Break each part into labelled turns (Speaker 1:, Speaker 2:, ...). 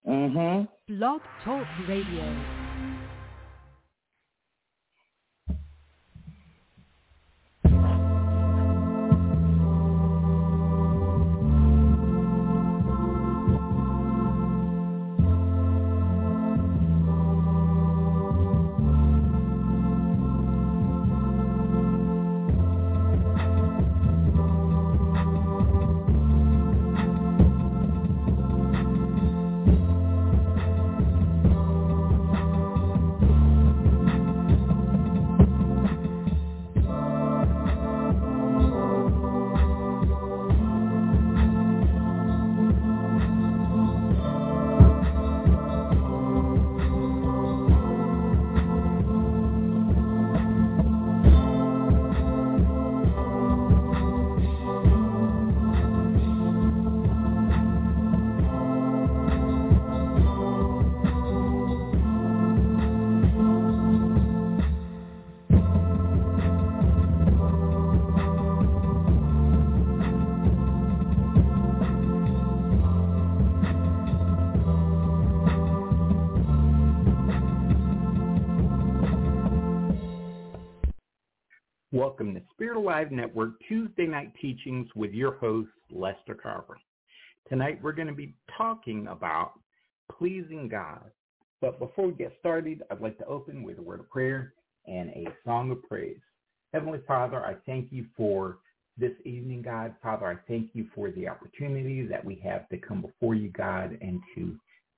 Speaker 1: Blog Talk Radio.
Speaker 2: Welcome to Spirit Alive Network Tuesday Night Teachings with your host, Lester Carver. Tonight we're going to be talking about pleasing God. But before we get started, I'd like to open with a word of prayer and a song of praise. Heavenly Father, I thank you for this evening, God. Father, I thank you for the opportunity that we have to come before you, God, and to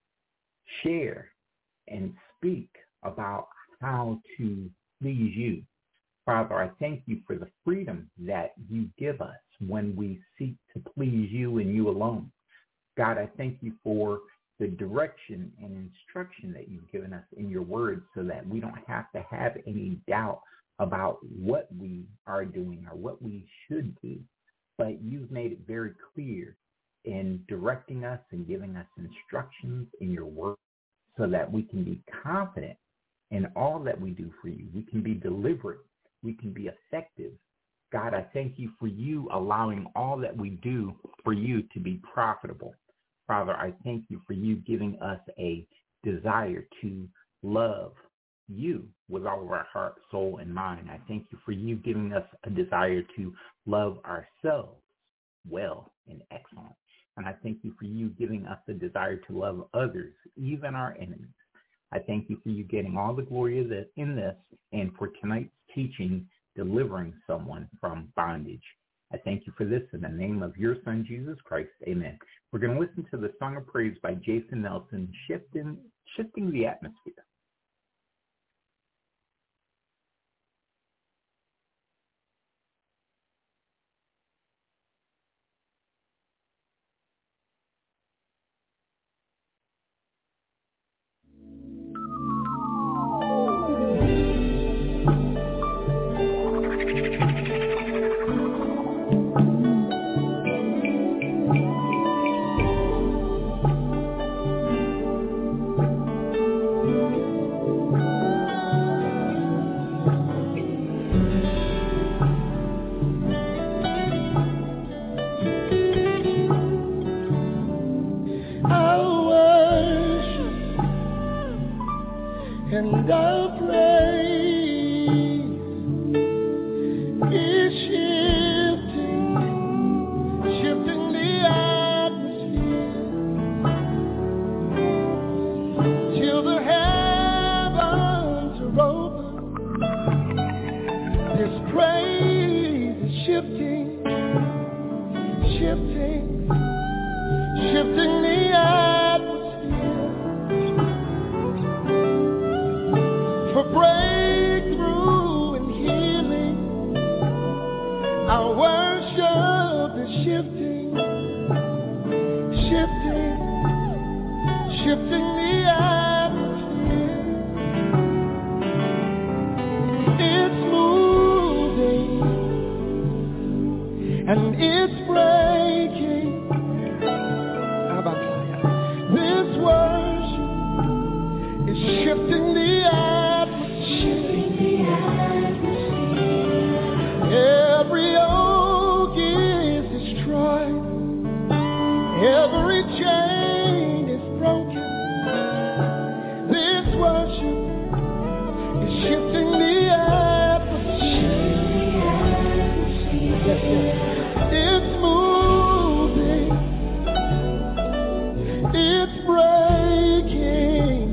Speaker 2: share and speak about how to please you. Father, I thank you for the freedom that you give us when we seek to please you and you alone. God, I thank you for the direction and instruction that you've given us in your word so that we don't have to have any doubt about what we are doing or what we should do. But you've made it very clear in directing us and giving us instructions in your word so that we can be confident in all that we do for you. We can be deliberate. We can be effective. God, I thank you for you allowing all that we do for you to be profitable. Father, I thank you for you giving us a desire to love you with all of our heart, soul, and mind. I thank you for you giving us a desire to love ourselves well and excellent. And I thank you for you giving us a desire to love others, even our enemies. I thank you for you getting all the glory of in this and for tonight's teaching, delivering someone from bondage. I thank you for this in the name of your Son, Jesus Christ. Amen. We're going to listen to the Song of Praise by Jason Nelson, Shifting the Atmosphere.
Speaker 3: Every chain is broken.
Speaker 1: it's breaking.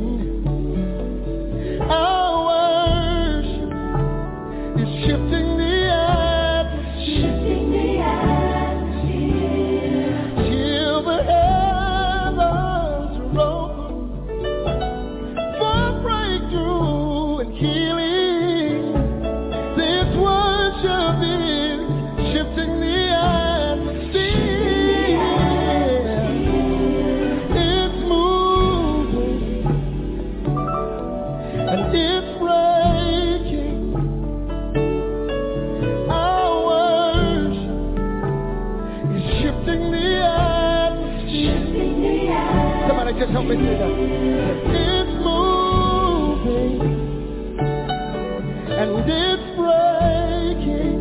Speaker 1: Our worship is shifting the atmosphere. Shifting the atmosphere. Till the heavens are open for breakthrough and healing. This worship is shifting the atmosphere. It's moving and it's breaking. Our worship is shifting the atmosphere. Somebody just help me say that. It's moving and it's breaking.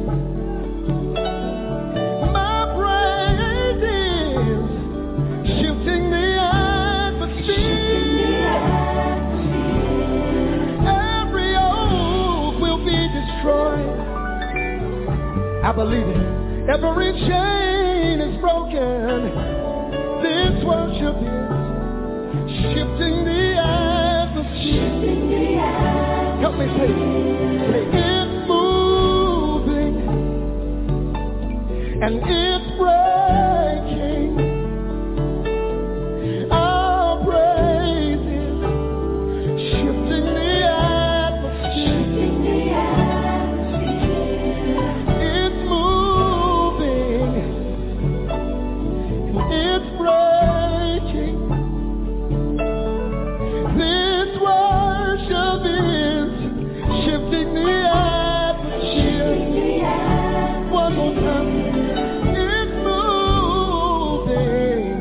Speaker 1: My praise is shifting the atmosphere. Every oak will be destroyed. I believe it. Every chain is broken. This worship is shifting the atmosphere. Help me say it. Say, it's moving and it's breaking. Our praise is shifting the atmosphere. It's moving and it's breaking. This worship is shifting the atmosphere. One more time. It's moving.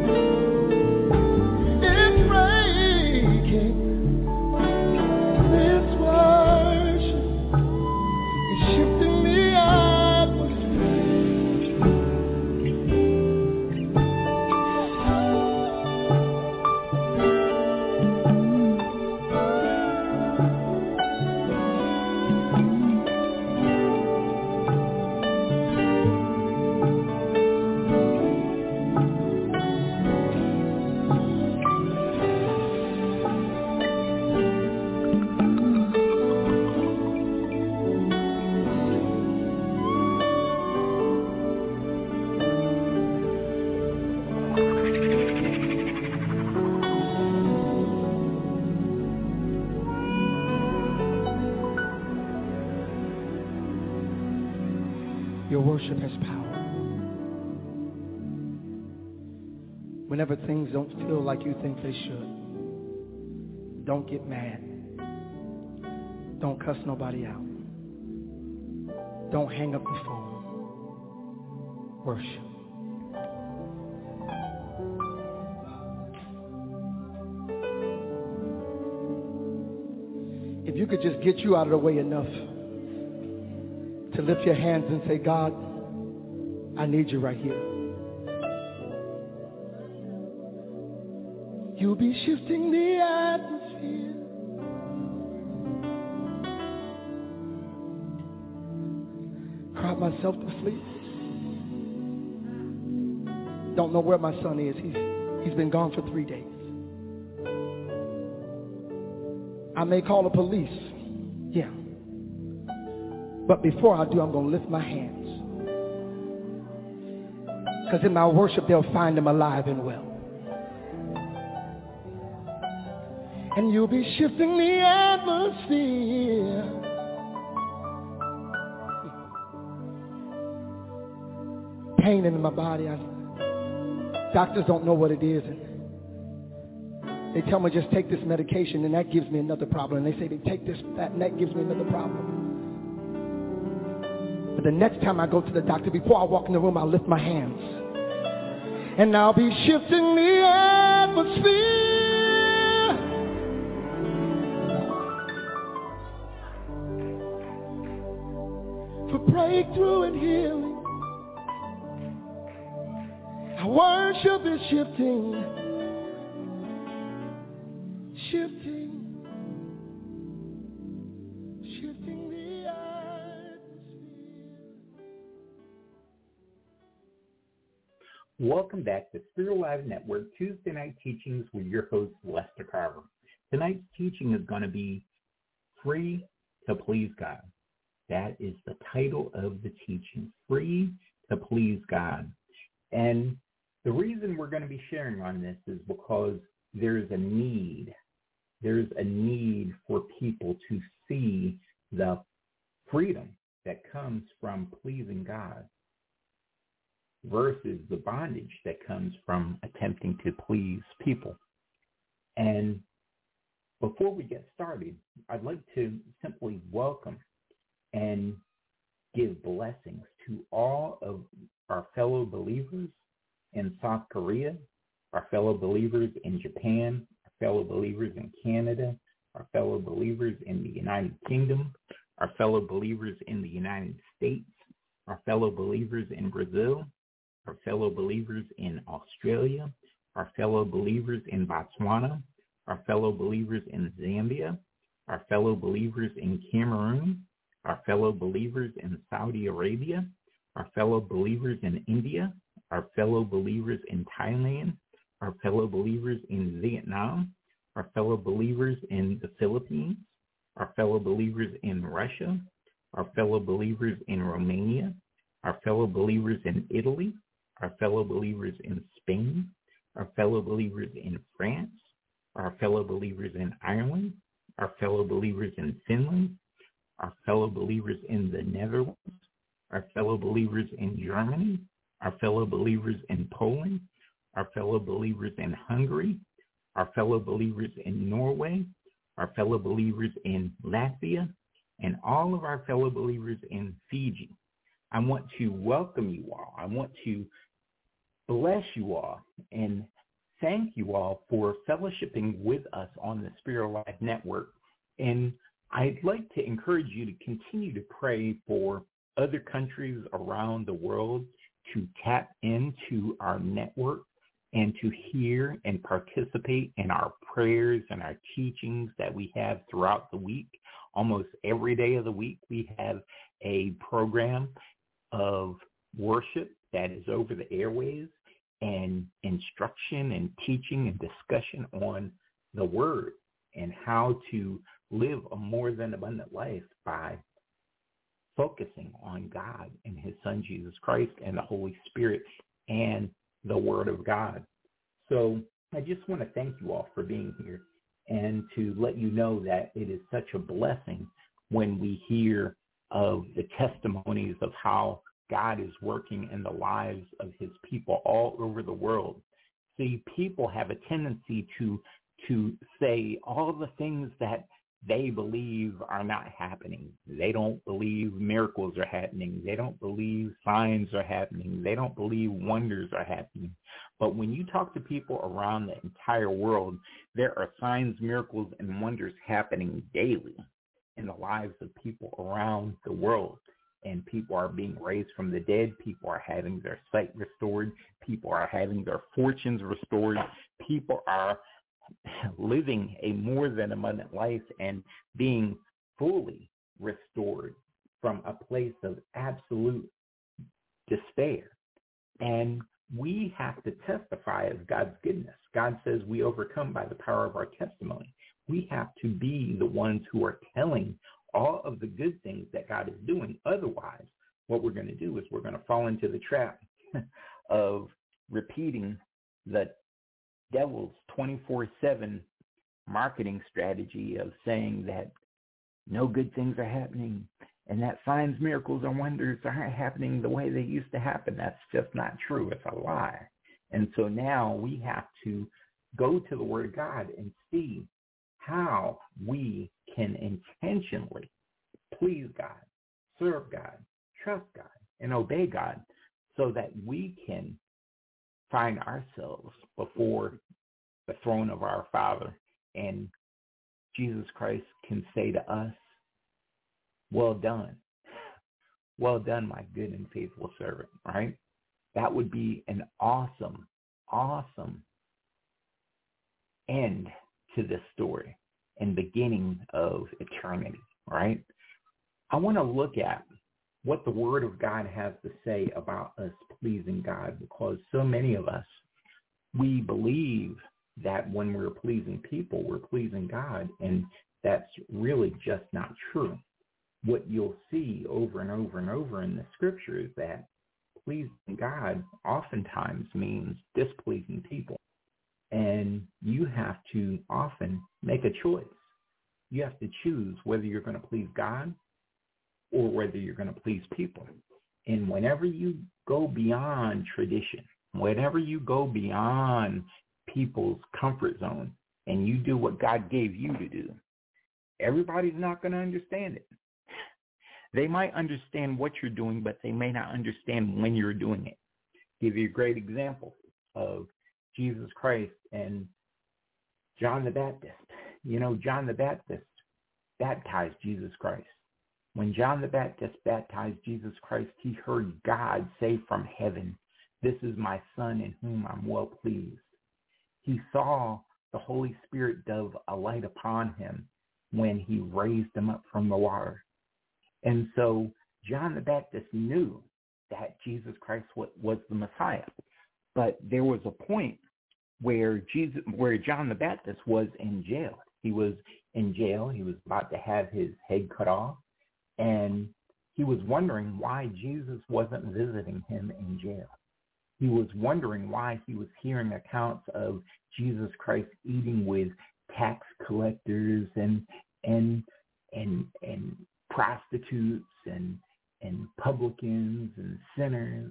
Speaker 1: It's breaking. This worship is shifting the atmosphere. Your worship has power. Whenever things don't feel like you think they should, don't get mad. Don't cuss nobody out. Don't hang up the phone. Worship. If you could just get you out of the way enough to lift your hands and say, God, I need you right here. You'll be shifting the atmosphere. Cried myself to sleep. Don't know where my son is. He's been gone for 3 days. I may call the police. Yeah. But before I do, I'm going to lift my hands. Because in my worship, they'll find him alive and well. And you'll be shifting the atmosphere. Pain in my body. Doctors don't know what it is. And they tell me just take this medication and that gives me another problem. And they say they take this, that, and that gives me another problem. But the next time I go to the doctor, before I walk in the room, I'll lift my hands. And I'll be shifting the atmosphere. For breakthrough and healing. Our worship is shifting. Shifting. Shifting the atmosphere.
Speaker 2: Welcome back to Spirit Live Network Tuesday Night Teachings with your host, Lester Carver. Tonight's teaching is going to be Free to Please God. That is the title of the teaching, Free to Please God. And the reason we're going to be sharing on this is because there's a need. There's a need for people to see the freedom that comes from pleasing God versus the bondage that comes from attempting to please people. And before we get started, I'd like to simply welcome and give blessings to all of our fellow believers in South Korea, our fellow believers in Japan, our fellow believers in Canada, our fellow believers in the United Kingdom, our fellow believers in the United States, our fellow believers in Brazil, our fellow believers in Australia, our fellow believers in Botswana, our fellow believers in Zambia, our fellow believers in Cameroon, our fellow believers in Saudi Arabia, our fellow believers in India, our fellow believers in Thailand, our fellow believers in Vietnam, our fellow believers in the Philippines, our fellow believers in Russia, our fellow believers in Romania, our fellow believers in Italy, our fellow believers in Spain, our fellow believers in France, our fellow believers in Ireland, our fellow believers in Finland, our fellow believers in the Netherlands, our fellow believers in Germany, our fellow believers in Poland, our fellow believers in Hungary, our fellow believers in Norway, our fellow believers in Latvia, and all of our fellow believers in Fiji. I want to welcome you all. I want to bless you all and thank you all for fellowshipping with us on the Spirit Live Network. And I'd like to encourage you to continue to pray for other countries around the world to tap into our network and to hear and participate in our prayers and our teachings that we have throughout the week. Almost every day of the week, we have a program of worship that is over the airways and instruction and teaching and discussion on the Word and how to live a more than abundant life by focusing on God and His Son, Jesus Christ, and the Holy Spirit and the Word of God. So I just want to thank you all for being here and to let you know that it is such a blessing when we hear of the testimonies of how God is working in the lives of His people all over the world. See, people have a tendency to say all the things that they believe are not happening. They don't believe miracles are happening. They don't believe signs are happening. They don't believe wonders are happening. But when you talk to people around the entire world, there are signs, miracles, and wonders happening daily in the lives of people around the world. And people are being raised from the dead. People are having their sight restored. People are having their fortunes restored. People are living a more than abundant life and being fully restored from a place of absolute despair. And we have to testify of God's goodness. God says we overcome by the power of our testimony. We have to be the ones who are telling all of the good things that God is doing. Otherwise, what we're going to do is we're going to fall into the trap of repeating the devil's 24/7 marketing strategy of saying that no good things are happening and that signs, miracles, and wonders aren't happening the way they used to happen. That's just not true. It's a lie. And so now we have to go to the Word of God and see how we can intentionally please God, serve God, trust God, and obey God so that we can find ourselves before the throne of our Father and Jesus Christ can say to us, well done. Well done, my good and faithful servant, right? That would be an awesome, awesome end to this story and beginning of eternity, right? I want to look at what the Word of God has to say about us pleasing God, because so many of us, we believe that when we're pleasing people, we're pleasing God, and that's really just not true. What you'll see over and over and over in the Scripture is that pleasing God oftentimes means displeasing people. And you have to often make a choice. You have to choose whether you're going to please God or whether you're going to please people. And whenever you go beyond tradition, whenever you go beyond people's comfort zone and you do what God gave you to do, everybody's not going to understand it. They might understand what you're doing, but they may not understand when you're doing it. I'll give you a great example of Jesus Christ and John the Baptist. You know, John the Baptist baptized Jesus Christ. When John the Baptist baptized Jesus Christ, he heard God say from heaven, "This is my Son in whom I'm well pleased." He saw the Holy Spirit dove alight upon him when he raised him up from the water. And so John the Baptist knew that Jesus Christ was the Messiah. But there was a point where John the Baptist was in jail. He was in jail. He was about to have his head cut off. And he was wondering why Jesus wasn't visiting him in jail. He was wondering why he was hearing accounts of Jesus Christ eating with tax collectors and prostitutes and publicans and sinners,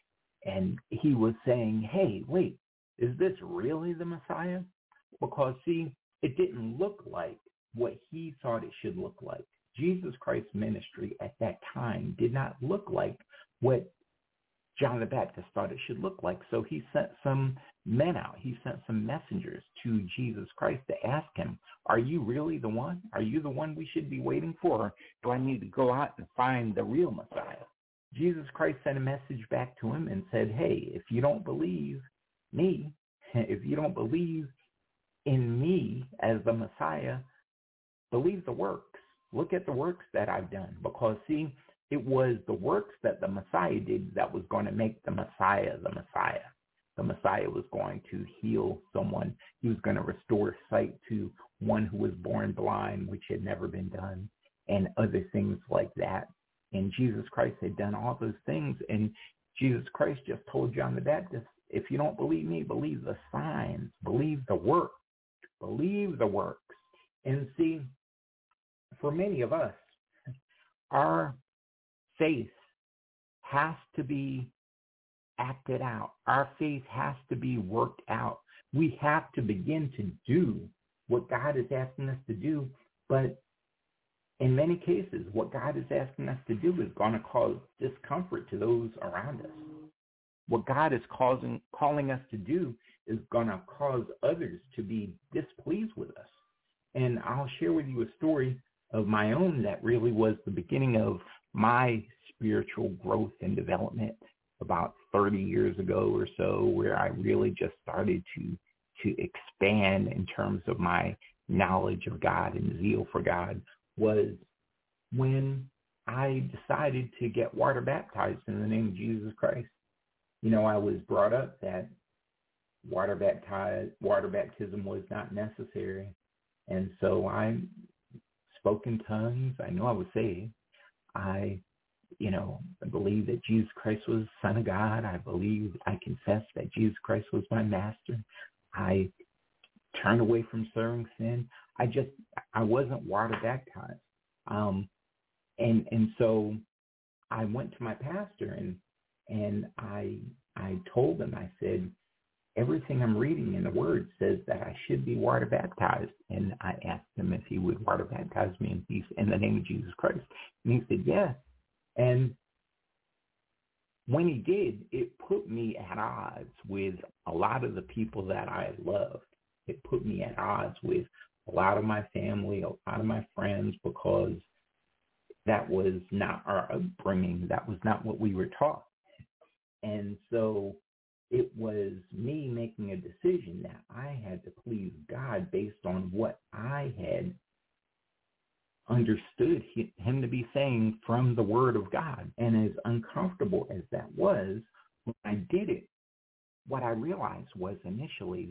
Speaker 2: and he was saying, "Hey, wait, is this really the Messiah?" Because see, it didn't look like what he thought it should look like. Jesus Christ's ministry at that time did not look like what John the Baptist thought it should look like. So he sent some men out. He sent some messengers to Jesus Christ to ask him, "Are you really the one? Are you the one we should be waiting for? Or do I need to go out and find the real Messiah?" Jesus Christ sent a message back to him and said, "Hey, if you don't believe me, if you don't believe in me as the Messiah, believe the works. Look at the works that I've done." Because, see, it was the works that the Messiah did that was going to make the Messiah the Messiah. The Messiah was going to heal someone. He was going to restore sight to one who was born blind, which had never been done, and other things like that. And Jesus Christ had done all those things. And Jesus Christ just told John the Baptist, "If you don't believe me, believe the signs, believe the work, believe the works." And see, for many of us, our faith has to be acted out. Our faith has to be worked out. We have to begin to do what God is asking us to do. But in many cases, what God is asking us to do is going to cause discomfort to those around us. What God is calling us to do is going to cause others to be displeased with us. And I'll share with you a story of my own that really was the beginning of my spiritual growth and development about 30 years ago or so, where I really just started to expand in terms of my knowledge of God and zeal for God, was when I decided to get water baptized in the name of Jesus Christ. You know, I was brought up that water baptism was not necessary. And so I spoke in tongues. I know I was saved. I believed that Jesus Christ was the Son of God. I confessed that Jesus Christ was my master. I turned away from serving sin. I wasn't water baptized. And so I went to my pastor and I told him, I said, "Everything I'm reading in the Word says that I should be water baptized." And I asked him if he would water baptize me in the name of Jesus Christ. And he said, "Yes." And when he did, it put me at odds with a lot of the people that I loved. It put me at odds with a lot of my family, a lot of my friends, because that was not our upbringing. That was not what we were taught. And so it was me making a decision that I had to please God based on what I had understood him to be saying from the Word of God. And as uncomfortable as that was, when I did it, what I realized was initially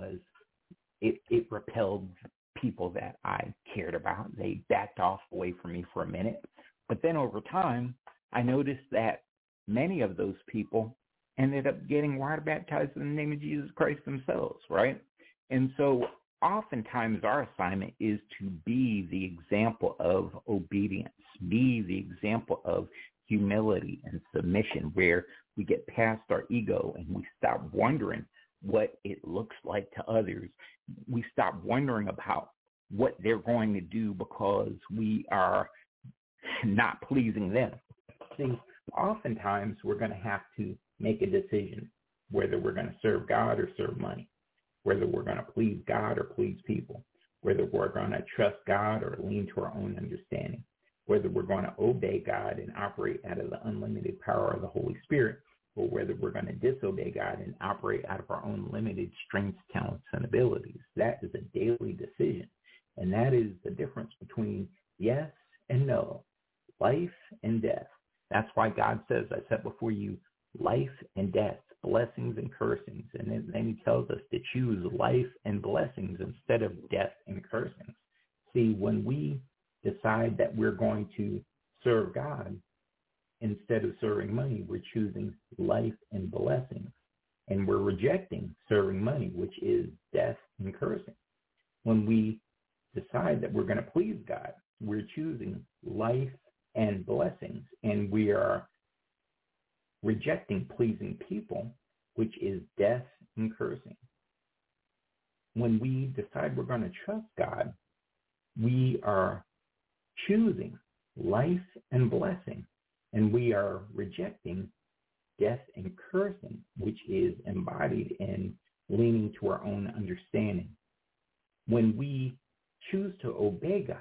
Speaker 2: it repelled people that I cared about. They backed off away from me for a minute. But then over time, I noticed that many of those people ended up getting water baptized in the name of Jesus Christ themselves, right? And so oftentimes our assignment is to be the example of obedience, be the example of humility and submission, where we get past our ego and we stop wondering what it looks like to others. We stop wondering about what they're going to do because we are not pleasing them. See, oftentimes we're going to have to make a decision whether we're going to serve God or serve money, whether we're going to please God or please people, whether we're going to trust God or lean to our own understanding, whether we're going to obey God and operate out of the unlimited power of the Holy Spirit, or whether we're going to disobey God and operate out of our own limited strengths, talents, and abilities. That is a daily decision. And that is the difference between yes and no, life and death. That's why God says, I set before you life and death, blessings and cursings. And then he tells us to choose life and blessings instead of death and cursings. See, when we decide that we're going to serve God instead of serving money, we're choosing life and blessings. And we're rejecting serving money, which is death and cursing. When we decide that we're going to please God, we're choosing life and blessings, and we are rejecting pleasing people, which is death and cursing. When we decide we're going to trust God, we are choosing life and blessing, and we are rejecting death and cursing, which is embodied in leaning to our own understanding. When we choose to obey God,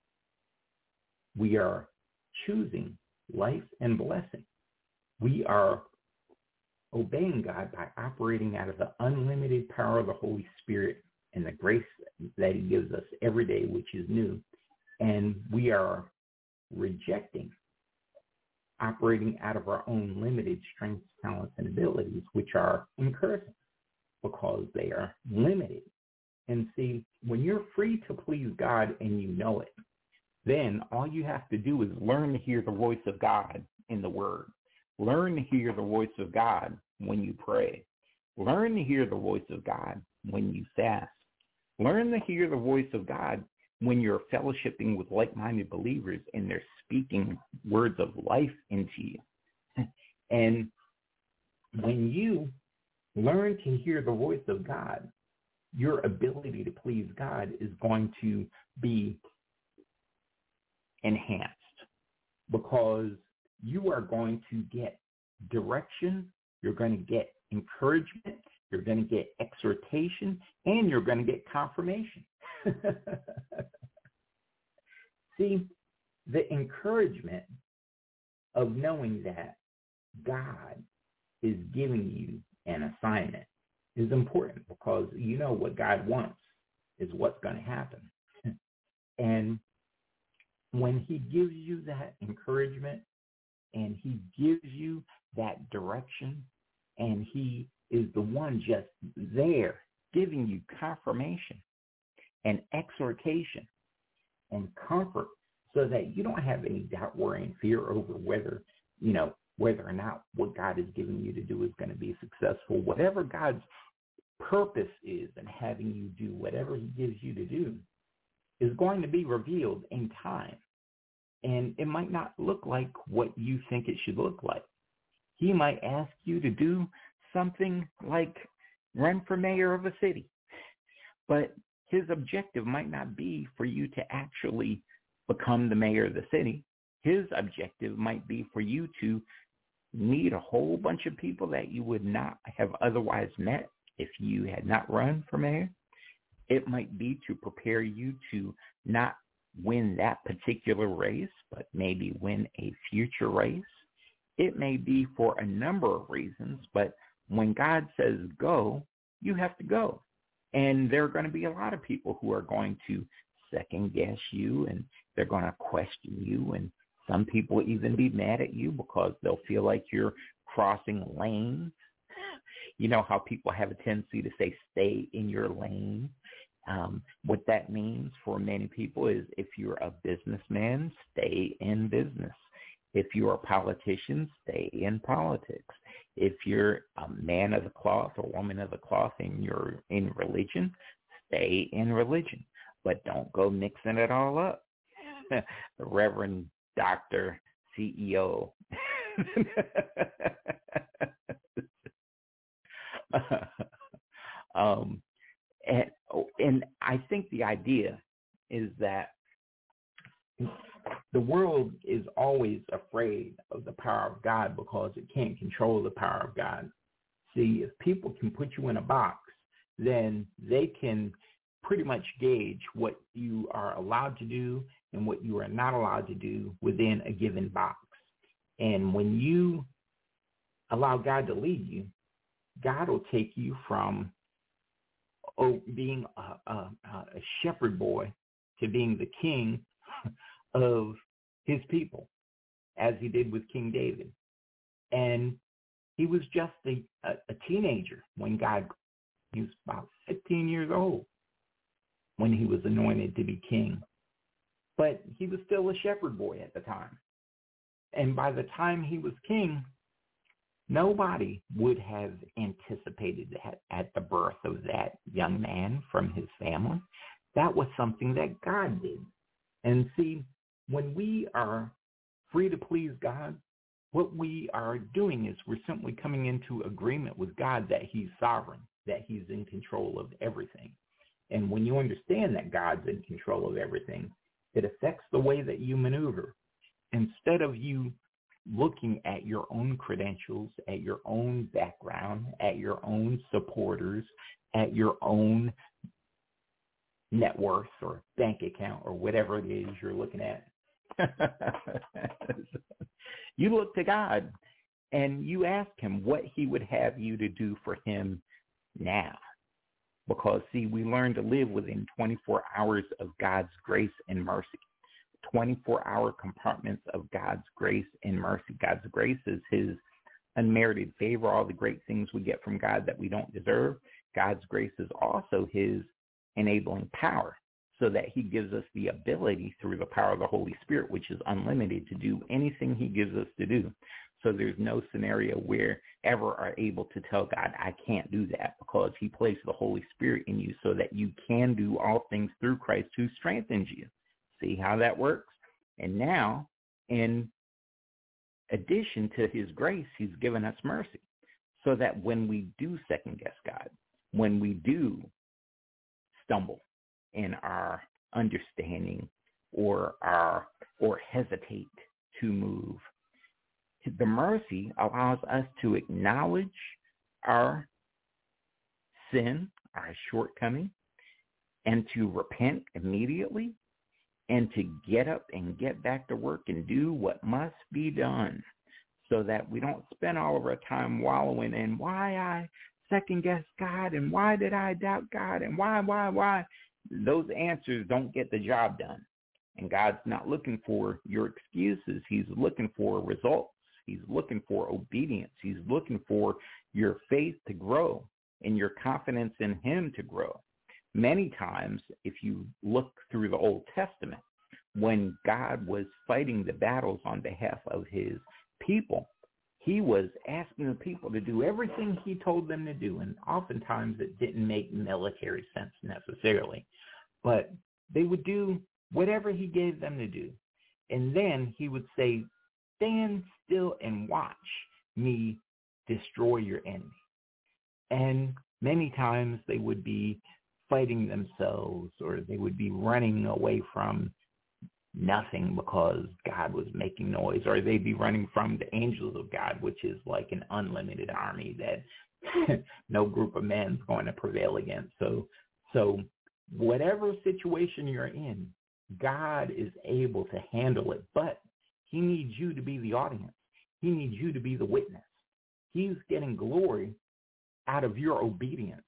Speaker 2: we are choosing life and blessing. We are obeying God by operating out of the unlimited power of the Holy Spirit and the grace that he gives us every day, which is new. And we are rejecting operating out of our own limited strengths, talents, and abilities, which are incursive because they are limited. And see, when you're free to please God and you know it, then all you have to do is learn to hear the voice of God in the Word. Learn to hear the voice of God when you pray. Learn to hear the voice of God when you fast. Learn to hear the voice of God when you're fellowshipping with like-minded believers and they're speaking words of life into you. And when you learn to hear the voice of God, your ability to please God is going to be enhanced because you are going to get direction, you're going to get encouragement, you're going to get exhortation, and you're going to get confirmation. See, the encouragement of knowing that God is giving you an assignment is important because you know what God wants is what's going to happen. And when he gives you that encouragement and he gives you that direction and he is the one just there giving you confirmation and exhortation and comfort so that you don't have any doubt, worry, and fear over whether or not what God is giving you to do is going to be successful. Whatever God's purpose is in having you do whatever he gives you to do is going to be revealed in time. And it might not look like what you think it should look like. He might ask you to do something like run for mayor of a city. But his objective might not be for you to actually become the mayor of the city. His objective might be for you to meet a whole bunch of people that you would not have otherwise met if you had not run for mayor. It might be to prepare you to not win that particular race, but maybe win a future race. It may be for a number of reasons, but when God says go, you have to go. And there are going to be a lot of people who are going to second guess you, and they're going to question you, and some people even be mad at you because they'll feel like you're crossing lanes. You know how people have a tendency to say, stay in your lane. What that means for many people is if you're a businessman, stay in business. If you're a politician, stay in politics. If you're a man of the cloth or woman of the cloth and you're in religion, stay in religion. But don't go mixing it all up. The Reverend Dr. CEO. And I think the idea is that the world is always afraid of the power of God because it can't control the power of God. See, if people can put you in a box, then they can pretty much gauge what you are allowed to do and what you are not allowed to do within a given box. And when you allow God to lead you, God will take you from being a shepherd boy to being the king of his people, as he did with King David. And he was just a teenager when he was about 15 years old when he was anointed to be king. But he was still a shepherd boy at the time. And by the time he was king, nobody would have anticipated that at the birth of that young man from his family. That was something that God did. And see, when we are free to please God, what we are doing is we're simply coming into agreement with God that he's sovereign, that he's in control of everything. And when you understand that God's in control of everything, it affects the way that you maneuver. Instead of you looking at your own credentials, at your own background, at your own supporters, at your own net worth or bank account or whatever it is you're looking at. You look to God and you ask him what he would have you to do for him now. Because, see, we learn to live within 24 hours of God's grace and mercy. 24-hour compartments of God's grace and mercy. God's grace is his unmerited favor, all the great things we get from God that we don't deserve. God's grace is also his enabling power, so that he gives us the ability through the power of the Holy Spirit, which is unlimited, to do anything he gives us to do. So there's no scenario where ever are able to tell God, I can't do that, because he placed the Holy Spirit in you so that you can do all things through Christ who strengthens you. See how that works? And now, in addition to his grace, he's given us mercy, so that when we do second guess God, when we do stumble in our understanding or hesitate to move, the mercy allows us to acknowledge our sin, our shortcoming, and to repent immediately, and to get up and get back to work and do what must be done, so that we don't spend all of our time wallowing in why I second guess God and why did I doubt God and why. Those answers don't get the job done. And God's not looking for your excuses. He's looking for results. He's looking for obedience. He's looking for your faith to grow and your confidence in him to grow. Many times, if you look through the Old Testament, when God was fighting the battles on behalf of his people, he was asking the people to do everything he told them to do. And oftentimes it didn't make military sense necessarily, but they would do whatever he gave them to do. And then he would say, stand still and watch me destroy your enemy. And many times they would be fighting themselves, or they would be running away from nothing because God was making noise, or they'd be running from the angels of God, which is like an unlimited army that no group of men is going to prevail against. So whatever situation you're in, God is able to handle it, but he needs you to be the audience. He needs you to be the witness. He's getting glory out of your obedience.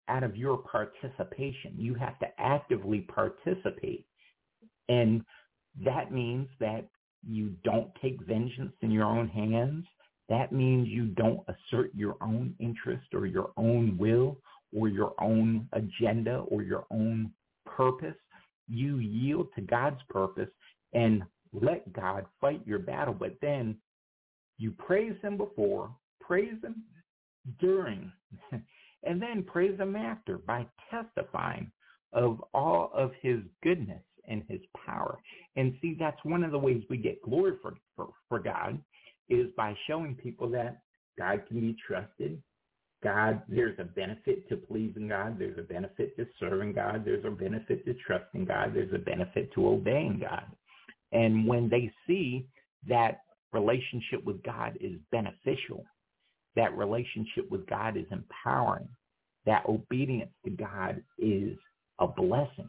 Speaker 2: out of your participation. You have to actively participate. And that means that you don't take vengeance in your own hands. That means you don't assert your own interest or your own will or your own agenda or your own purpose. You yield to God's purpose and let God fight your battle. But then you praise him before, praise him during, and then praise him after by testifying of all of his goodness and his power. And see, that's one of the ways we get glory for God, is by showing people that God can be trusted. God, there's a benefit to pleasing God. There's a benefit to serving God. There's a benefit to trusting God. There's a benefit to obeying God. And when they see that relationship with God is beneficial, that relationship with God is empowering, that obedience to God is a blessing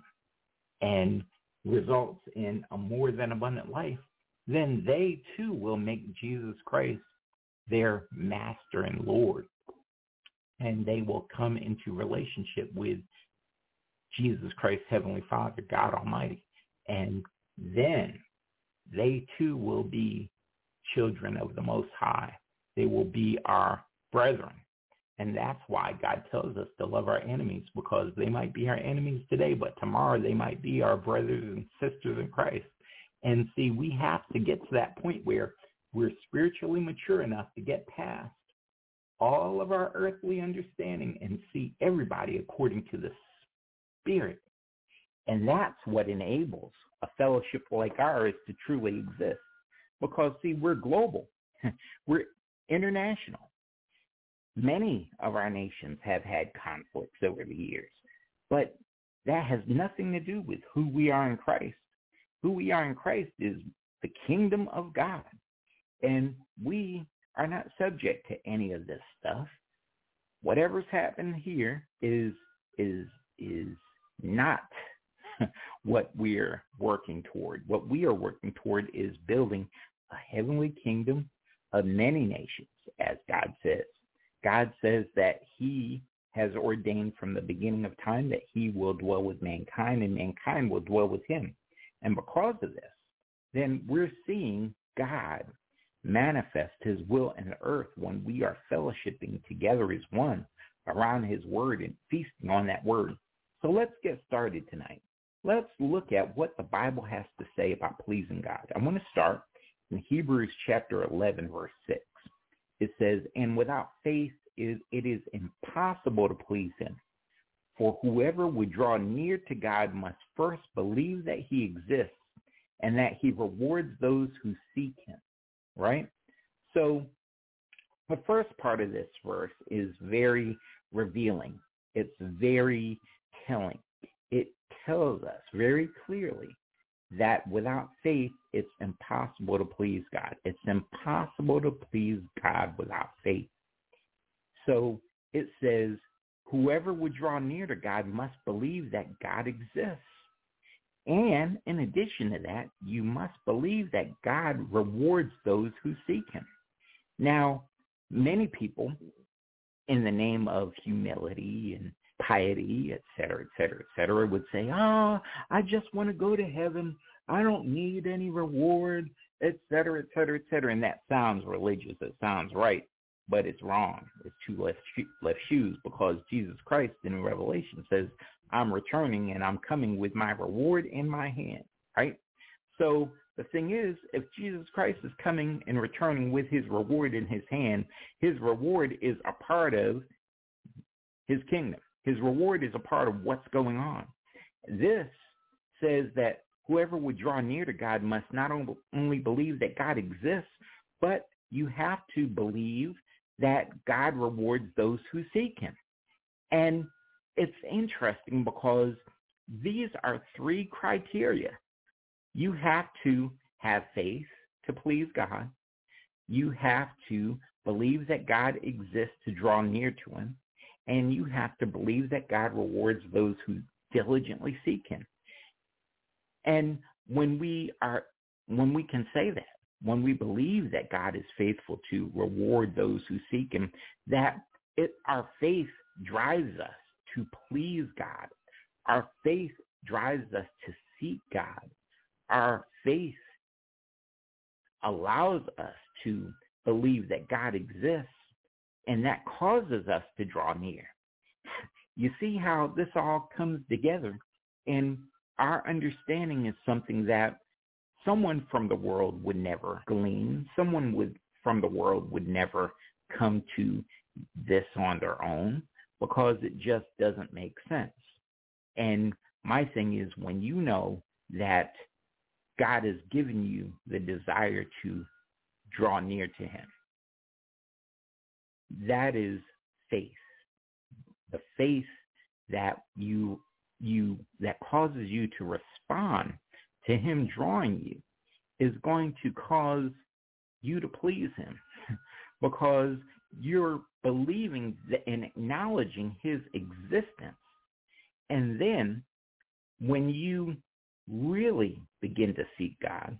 Speaker 2: and results in a more than abundant life, then they too will make Jesus Christ their master and Lord. And they will come into relationship with Jesus Christ, Heavenly Father, God Almighty. And then they too will be children of the Most High. They will be our brethren. And that's why God tells us to love our enemies, because they might be our enemies today, but tomorrow they might be our brothers and sisters in Christ. And see, we have to get to that point where we're spiritually mature enough to get past all of our earthly understanding and see everybody according to the Spirit. And that's what enables a fellowship like ours to truly exist. Because, see, we're global. We're international. Many of our nations have had conflicts over the years, but that has nothing to do with who we are in Christ. Who we are in Christ is the kingdom of God, and we are not subject to any of this stuff. Whatever's happened here is not what we're working toward. What we are working toward is building a heavenly kingdom of many nations, as God says. God says that he has ordained from the beginning of time that he will dwell with mankind and mankind will dwell with him. And because of this, then we're seeing God manifest his will in the earth when we are fellowshipping together as one around his word and feasting on that word. So let's get started tonight. Let's look at what the Bible has to say about pleasing God. I want to start in Hebrews chapter 11, verse 6. It says, "And without faith it is impossible to please him. For whoever would draw near to God must first believe that he exists and that he rewards those who seek him." Right? So the first part of this verse is very revealing. It's very telling. It tells us very clearly that without faith, it's impossible to please God. It's impossible to please God without faith. So it says, whoever would draw near to God must believe that God exists. And in addition to that, you must believe that God rewards those who seek him. Now, many people, in the name of humility and piety, et cetera, would say, I just want to go to heaven. I don't need any reward, et cetera. And that sounds religious. It sounds right, but it's wrong. It's two left shoes, because Jesus Christ in Revelation says, I'm returning and I'm coming with my reward in my hand, right? So the thing is, if Jesus Christ is coming and returning with his reward in his hand, his reward is a part of his kingdom. His reward is a part of what's going on. This says that whoever would draw near to God must not only believe that God exists, but you have to believe that God rewards those who seek him. And it's interesting because these are three criteria. You have to have faith to please God. You have to believe that God exists to draw near to him. And you have to believe that God rewards those who diligently seek him. And when we can say that, when we believe that God is faithful to reward those who seek him, that our faith drives us to please God. Our faith drives us to seek God. Our faith allows us to believe that God exists, and that causes us to draw near. You see how this all comes together, and our understanding is something that someone from the world would never glean. Someone from the world would never come to this on their own because it just doesn't make sense. And my thing is, when you know that God has given you the desire to draw near to him, that is faith. The faith that that causes you to respond to him drawing you is going to cause you to please him because you're believing and acknowledging his existence. And then when you really begin to seek God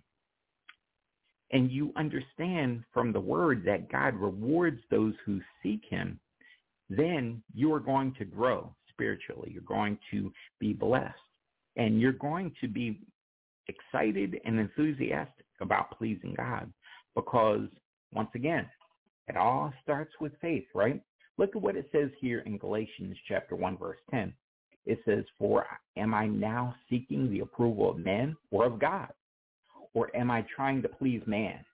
Speaker 2: and you understand from the word that God rewards those who seek him, then you are going to grow spiritually. You're going to be blessed, and you're going to be excited and enthusiastic about pleasing God because, once again, it all starts with faith, right? Look at what it says here in Galatians chapter 1, verse 10. It says, "For am I now seeking the approval of men or of God? Or am I trying to please man?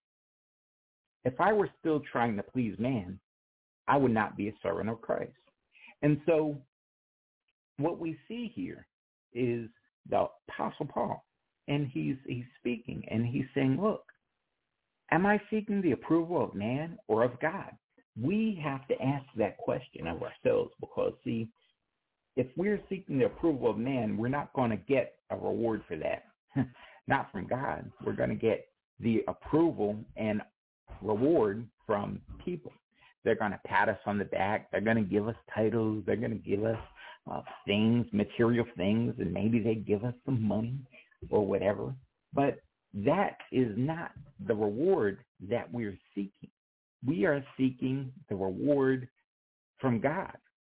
Speaker 2: If I were still trying to please man, I would not be a servant of Christ." And so what we see here is the Apostle Paul, and he's speaking, and he's saying, look, am I seeking the approval of man or of God? We have to ask that question of ourselves because, see, if we're seeking the approval of man, we're not going to get a reward for that. Not from God. We're going to get the approval and reward from people. They're going to pat us on the back. They're going to give us titles. They're going to give us things, material things, and maybe they give us some money or whatever. But that is not the reward that we're seeking. We are seeking the reward from God.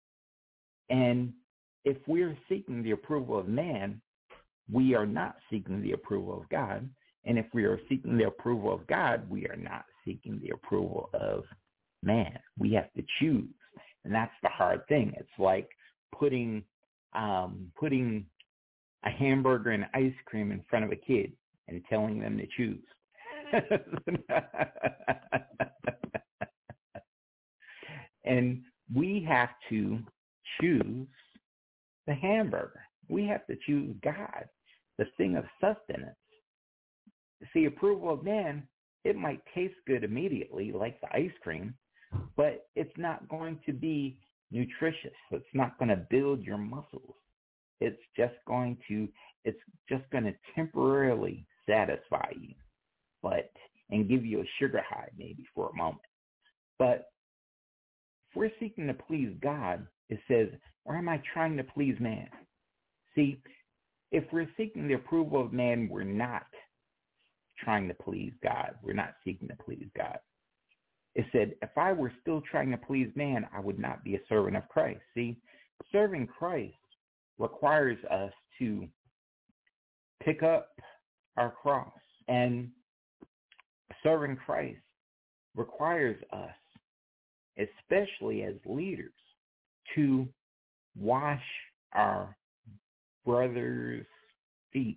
Speaker 2: And if we're seeking the approval of man, we are not seeking the approval of God. And if we are seeking the approval of God, we are not seeking the approval of man. We have to choose. And that's the hard thing. It's like putting a hamburger and ice cream in front of a kid and telling them to choose. And we have to choose the hamburger. We have to choose God, the thing of sustenance. See, approval of man, it might taste good immediately, like the ice cream, but it's not going to be nutritious. It's not going to build your muscles. It's just going to temporarily satisfy you, and give you a sugar high maybe for a moment. But if we're seeking to please God, it says, or am I trying to please man? See, if we're seeking the approval of man, we're not trying to please God. We're not seeking to please God. It said, if I were still trying to please man, I would not be a servant of Christ. See, serving Christ requires us to pick up our cross. And serving Christ requires us, especially as leaders, to wash our brothers' feet.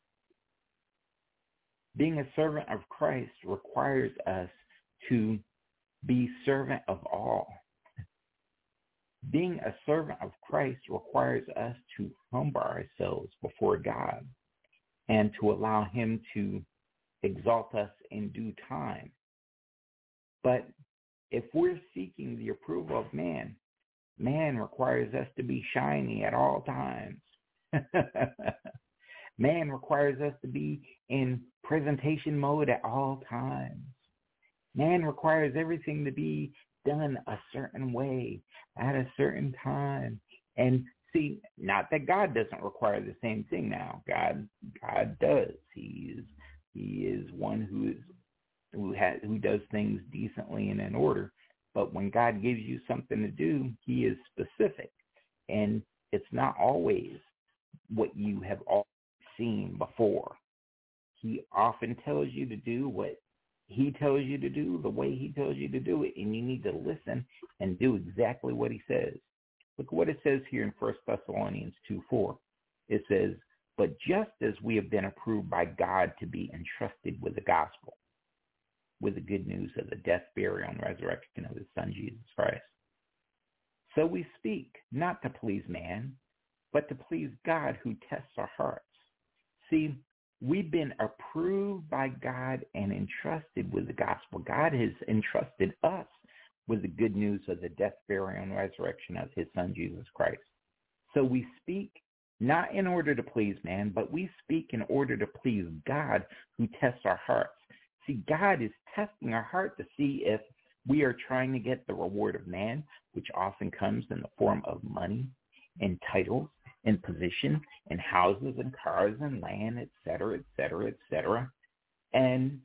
Speaker 2: Being a servant of Christ requires us to be servant of all. Being a servant of Christ requires us to humble ourselves before God and to allow him to exalt us in due time. But if we're seeking the approval of man, man requires us to be shiny at all times. Man requires us to be in presentation mode at all times. Man requires everything to be done a certain way at a certain time. And see, not that God doesn't require the same thing now. God does. He is one who does things decently and in order. But when God gives you something to do, he is specific. And it's not always what you have all seen before. He often tells you to do what he tells you to do, the way he tells you to do it, and you need to listen and do exactly what he says. Look what it says here in 1 Thessalonians 2:4. It says, but just as we have been approved by God to be entrusted with the gospel, with the good news of the death, burial, and resurrection of his Son, Jesus Christ. So we speak, not to please man, but to please God who tests our hearts. See, we've been approved by God and entrusted with the gospel. God has entrusted us with the good news of the death, burial, and resurrection of his Son, Jesus Christ. So we speak not in order to please man, but we speak in order to please God who tests our hearts. See, God is testing our heart to see if we are trying to get the reward of man, which often comes in the form of money and titles and position and houses and cars and land, et cetera, et cetera, et cetera. And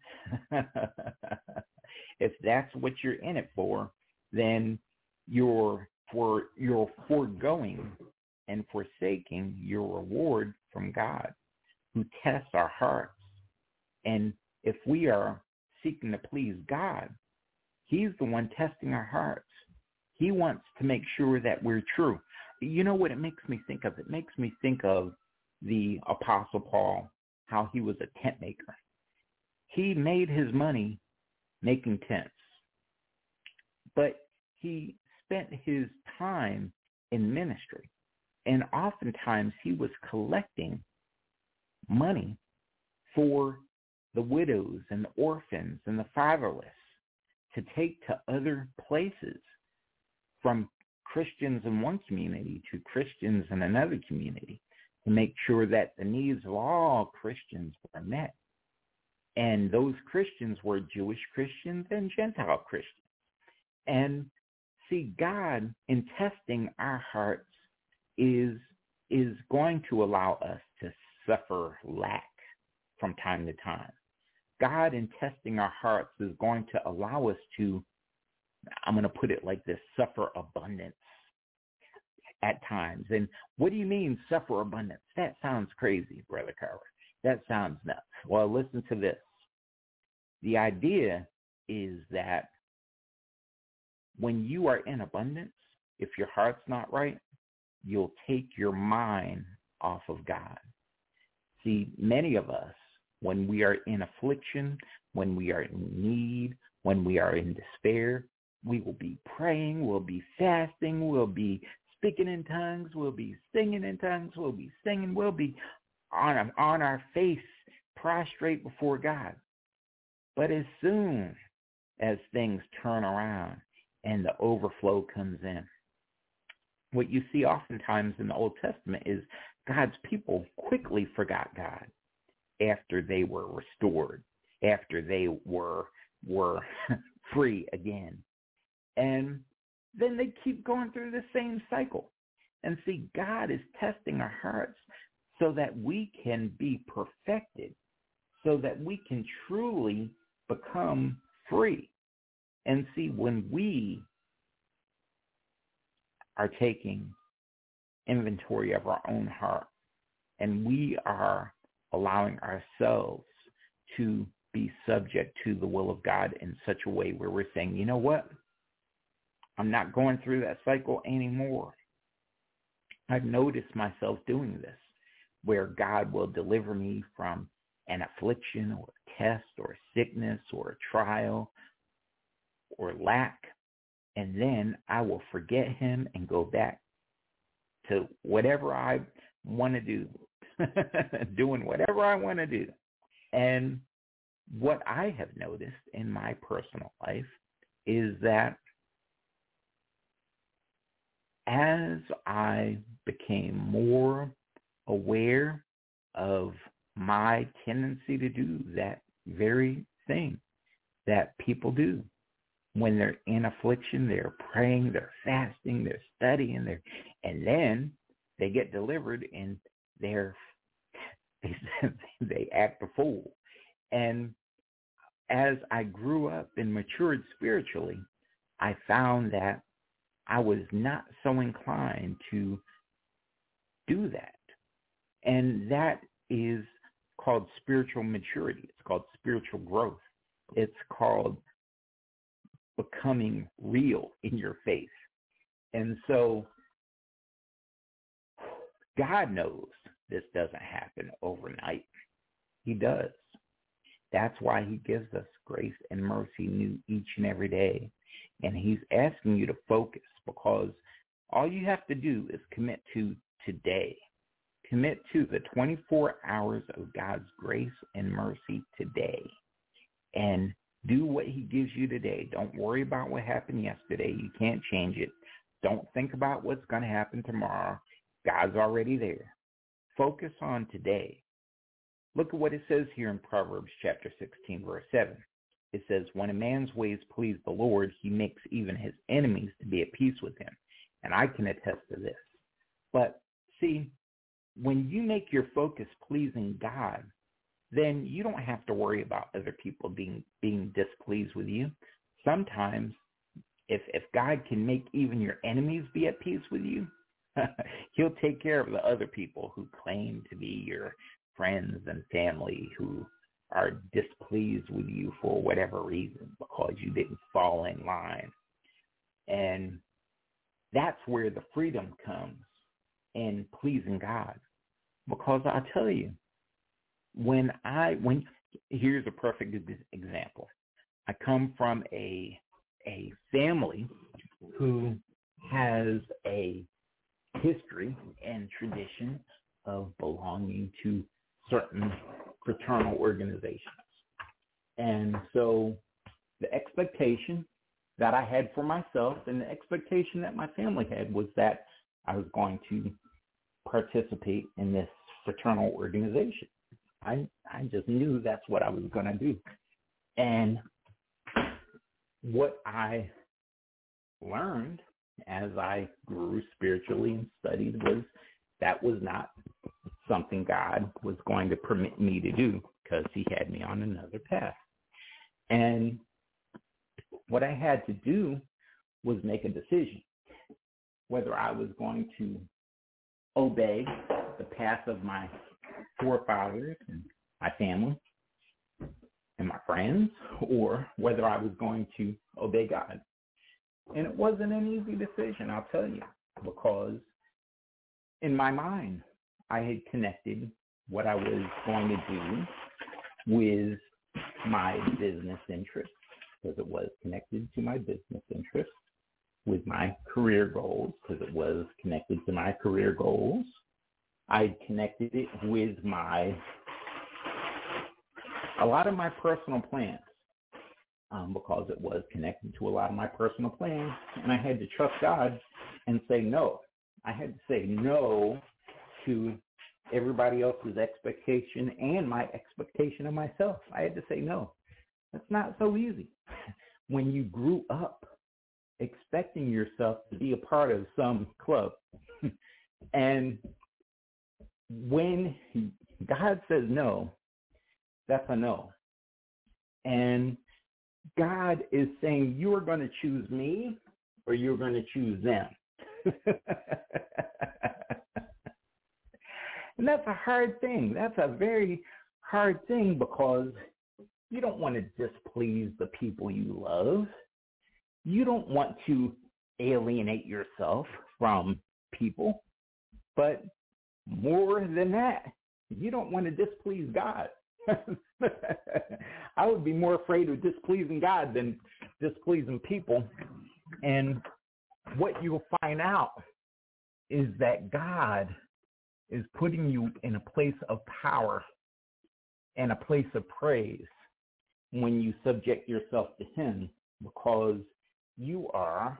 Speaker 2: if that's what you're in it for, then you're foregoing and forsaking your reward from God, who tests our hearts. And if we are seeking to please God, he's the one testing our hearts. He wants to make sure that we're true. You know what it makes me think of? It makes me think of the Apostle Paul, how he was a tent maker. He made his money making tents, but he spent his time in ministry. And oftentimes he was collecting money for the widows and the orphans and the fatherless to take to other places, from Christians in one community to Christians in another community, to make sure that the needs of all Christians were met. And those Christians were Jewish Christians and Gentile Christians. And see, God, in testing our hearts, is going to allow us to suffer lack from time to time. God, in testing our hearts, is going to allow us to, I'm going to put it like this, suffer abundance at times. And what do you mean suffer abundance? That sounds crazy, Brother Carver. That sounds nuts. Well, listen to this. The idea is that when you are in abundance, if your heart's not right, you'll take your mind off of God. See, many of us, when we are in affliction, when we are in need, when we are in despair, we will be praying, we'll be fasting, we'll be speaking in tongues, we'll be singing in tongues, we'll be singing, we'll be on our face prostrate before God. But as soon as things turn around and the overflow comes in, what you see oftentimes in the Old Testament is God's people quickly forgot God after they were restored, after they were free again. And then they keep going through the same cycle. And see, God is testing our hearts so that we can be perfected, so that we can truly become free. And see, when we are taking inventory of our own heart, and we are allowing ourselves to be subject to the will of God in such a way where we're saying, you know what? I'm not going through that cycle anymore. I've noticed myself doing this, where God will deliver me from an affliction or a test or a sickness or a trial or lack, and then I will forget him and go back to whatever I want to do, doing whatever I want to do. And what I have noticed in my personal life is that as I became more aware of my tendency to do that very thing that people do when they're in affliction, they're praying, they're fasting, they're studying, and then they get delivered and they act a fool. And as I grew up and matured spiritually, I found that I was not so inclined to do that. And that is called spiritual maturity. It's called spiritual growth. It's called becoming real in your faith. And so God knows this doesn't happen overnight. He does. That's why he gives us grace and mercy new each and every day. And he's asking you to focus, because all you have to do is commit to today. Commit to the 24 hours of God's grace and mercy today. And do what he gives you today. Don't worry about what happened yesterday. You can't change it. Don't think about what's going to happen tomorrow. God's already there. Focus on today. Look at what it says here in Proverbs chapter 16, verse 7. It says, when a man's ways please the Lord, he makes even his enemies to be at peace with him. And I can attest to this. But see, when you make your focus pleasing God, then you don't have to worry about other people being displeased with you. Sometimes, if God can make even your enemies be at peace with you, he'll take care of the other people who claim to be your friends and family, who are displeased with you for whatever reason, because you didn't fall in line. And that's where the freedom comes in pleasing God. Because I'll tell you, here's a perfect example. I come from a family who has a history and tradition of belonging to certain fraternal organizations. And so the expectation that I had for myself and the expectation that my family had was that I was going to participate in this fraternal organization. I just knew that's what I was going to do. And what I learned as I grew spiritually and studied was that was not something God was going to permit me to do, because he had me on another path. And what I had to do was make a decision whether I was going to obey the path of my forefathers and my family and my friends, or whether I was going to obey God. And it wasn't an easy decision, I'll tell you, because in my mind, I had connected what I was going to do with my business interests, because it was connected to my business interests, with my career goals, because it was connected to my career goals. I connected it with a lot of my personal plans, because it was connected to a lot of my personal plans, and I had to trust God and say no. I had to say no to everybody else's expectation and my expectation of myself. I had to say no. That's not so easy. When you grew up expecting yourself to be a part of some club, and when God says no, that's a no. And God is saying, you are going to choose me or you're going to choose them. And that's a hard thing. That's a very hard thing, because you don't want to displease the people you love. You don't want to alienate yourself from people. But more than that, you don't want to displease God. I would be more afraid of displeasing God than displeasing people. And what you'll find out is that God is putting you in a place of power and a place of praise when you subject yourself to him, because you are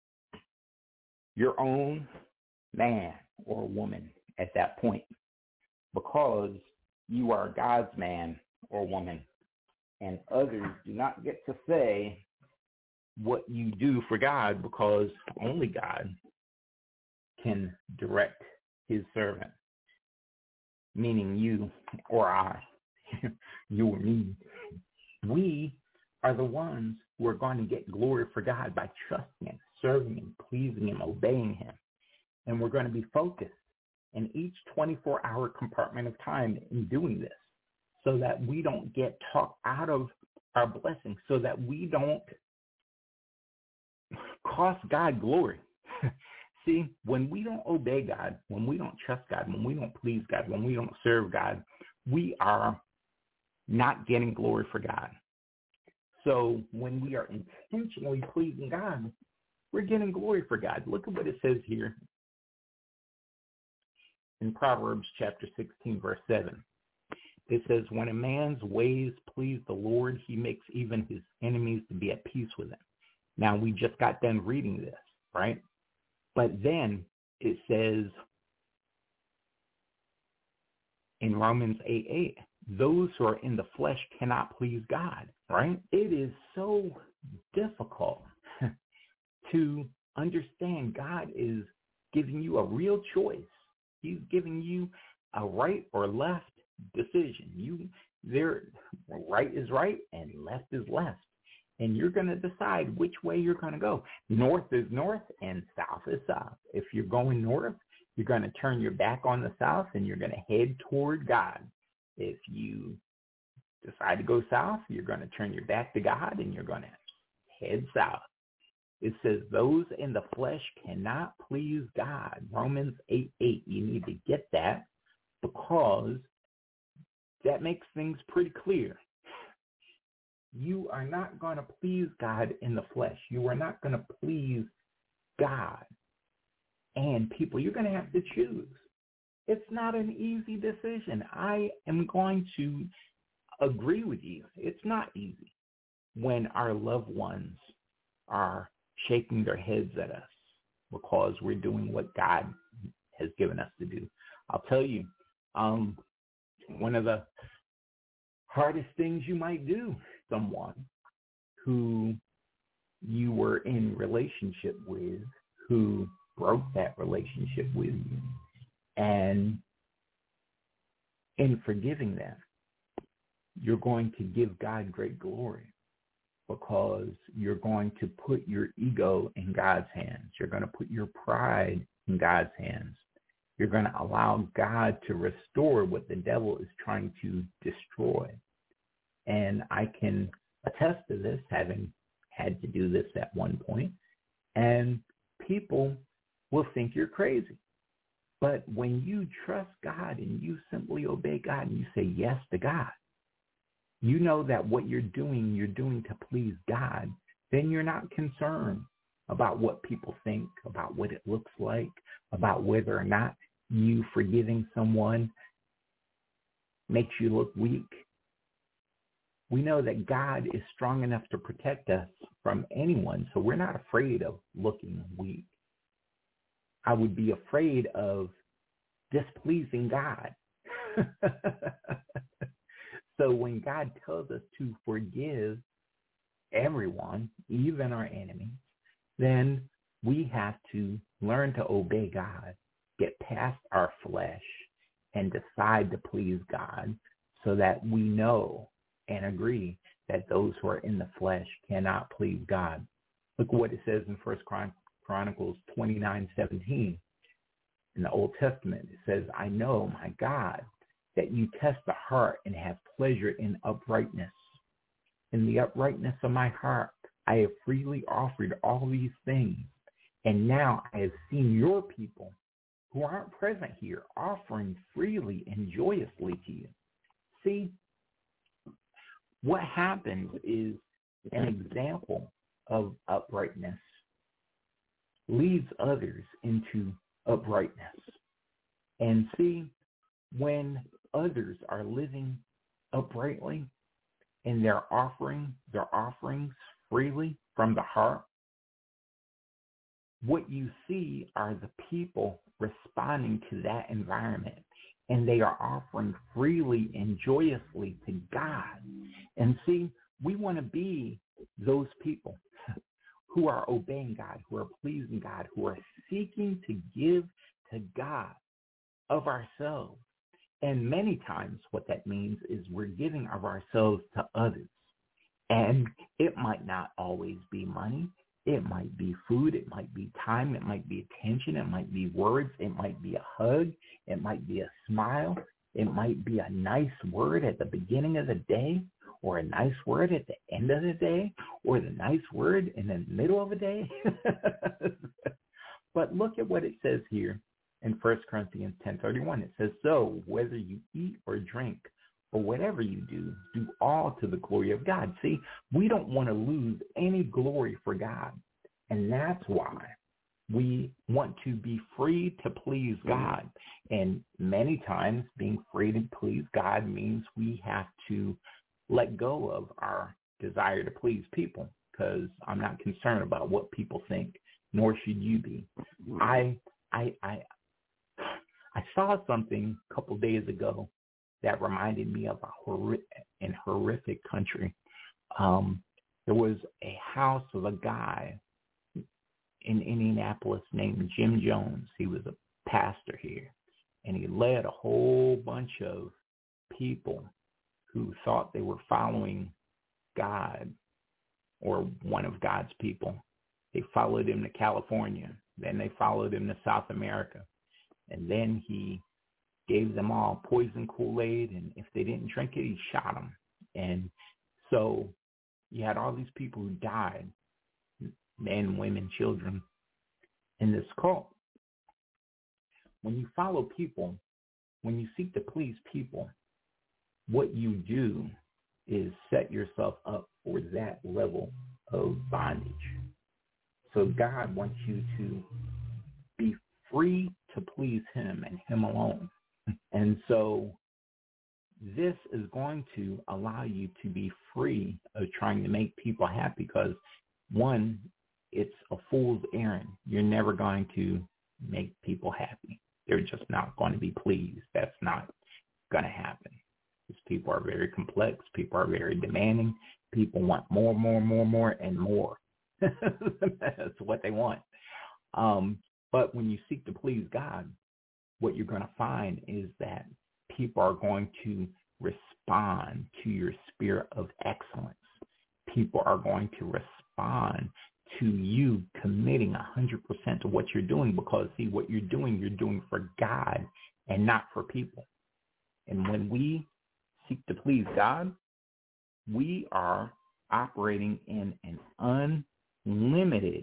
Speaker 2: your own man or woman at that point, because you are God's man or woman, and others do not get to say what you do for God, because only God can direct his servant, meaning you or I, you or me. We are the ones who are going to get glory for God by trusting him, serving him, pleasing him, obeying him. And we're going to be focused in each 24-hour compartment of time in doing this, so that we don't get talked out of our blessings, so that we don't cost God glory. See, when we don't obey God, when we don't trust God, when we don't please God, when we don't serve God, we are not getting glory for God. So when we are intentionally pleasing God, we're getting glory for God. Look at what it says here in Proverbs chapter 16, verse 7. It says, when a man's ways please the Lord, he makes even his enemies to be at peace with him. Now, we just got done reading this, right? But then it says in Romans 8:8, those who are in the flesh cannot please God, right? It is so difficult to understand God is giving you a real choice. He's giving you a right or left decision. Right is right and left is left. And you're going to decide which way you're going to go. North is north and south is south. If you're going north, you're going to turn your back on the south and you're going to head toward God. If you decide to go south, you're going to turn your back to God and you're going to head south. It says those in the flesh cannot please God. Romans 8:8. You need to get that, because that makes things pretty clear. You are not going to please God in the flesh. You are not going to please God and people. You're going to have to choose. It's not an easy decision. I am going to agree with you. It's not easy when our loved ones are shaking their heads at us because we're doing what God has given us to do. I'll tell you, one of the hardest things you might do, someone who you were in relationship with, who broke that relationship with you, and in forgiving them, you're going to give God great glory, because you're going to put your ego in God's hands. You're going to put your pride in God's hands. You're going to allow God to restore what the devil is trying to destroy. And I can attest to this, having had to do this at one point. And people will think you're crazy. But when you trust God and you simply obey God and you say yes to God, you know that what you're doing to please God, then you're not concerned about what people think, about what it looks like, about whether or not you forgiving someone makes you look weak. We know that God is strong enough to protect us from anyone, so we're not afraid of looking weak. I would be afraid of displeasing God. So when God tells us to forgive everyone, even our enemies, then we have to learn to obey God, get past our flesh, and decide to please God, so that we know and agree that those who are in the flesh cannot please God. Look what it says in 1 Chronicles 29:17. In the Old Testament, it says, I know, my God, that you test the heart and have pleasure in uprightness. In the uprightness of my heart, I have freely offered all these things. And now I have seen your people who aren't present here offering freely and joyously to you. See, what happens is an example of uprightness leads others into uprightness. And see, when others are living uprightly and they're offering their offerings freely from the heart, what you see are the people responding to that environment, and they are offering freely and joyously to God. And see, we want to be those people who are obeying God, who are pleasing God, who are seeking to give to God of ourselves. And many times what that means is we're giving of ourselves to others. And it might not always be money. It might be food. It might be time. It might be attention. It might be words. It might be a hug. It might be a smile. It might be a nice word at the beginning of the day, or a nice word at the end of the day, or the nice word in the middle of the day. But look at what it says here in 1 Corinthians 10:31. It says, so whether you eat or drink or whatever you do, do all to the glory of God. See, we don't want to lose any glory for God. And that's why we want to be free to please God. And many times being free to please God means we have to let go of our desire to please people, because I'm not concerned about what people think, nor should you be. I saw something a couple days ago that reminded me of a horrific country. There was a house of a guy in Indianapolis named Jim Jones. He was a pastor here, and he led a whole bunch of people who thought they were following God or one of God's people. They followed him to California. Then they followed him to South America. And then he gave them all poison Kool-Aid, and if they didn't drink it, he shot them. And so you had all these people who died, men, women, children, in this cult. When you follow people, when you seek to please people, what you do is set yourself up for that level of bondage. So God wants you to be free to please him and him alone. And so this is going to allow you to be free of trying to make people happy, because one, it's a fool's errand. You're never going to make people happy. They're just not going to be pleased. That's not going to happen. Because people are very complex. People are very demanding. People want more, and more. That's what they want. But when you seek to please God, what you're going to find is that people are going to respond to your spirit of excellence. People are going to respond to you committing 100% to what you're doing, because, see, what you're doing for God and not for people. And when we seek to please God, we are operating in an unlimited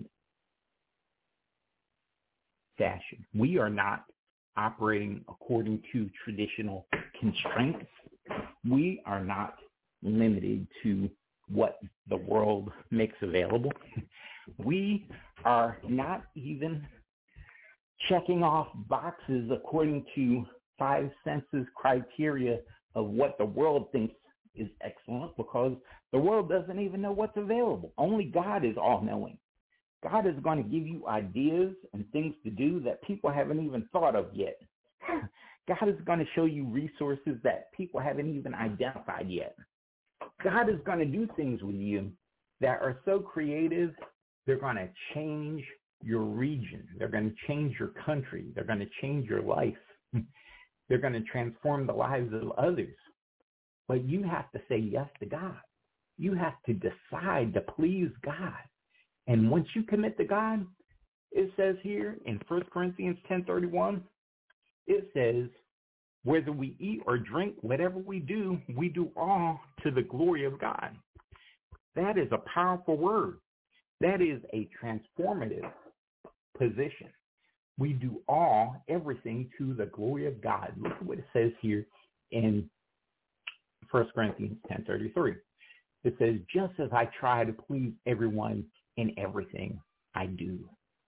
Speaker 2: fashion. We are not operating according to traditional constraints. We are not limited to what the world makes available. We are not even checking off boxes according to 5 senses criteria of what the world thinks is excellent, because the world doesn't even know what's available. Only God is all-knowing. God is going to give you ideas and things to do that people haven't even thought of yet. God is going to show you resources that people haven't even identified yet. God is going to do things with you that are so creative, they're going to change your region. They're going to change your country. They're going to change your life. They're going to transform the lives of others. But you have to say yes to God. You have to decide to please God. And once you commit to God, it says here in 1 Corinthians 10:31, it says, whether we eat or drink, whatever we do all to the glory of God. That is a powerful word. That is a transformative position. We do everything to the glory of God. Look at what it says here in 1 Corinthians 10:33. It says, just as I try to please everyone in everything I do,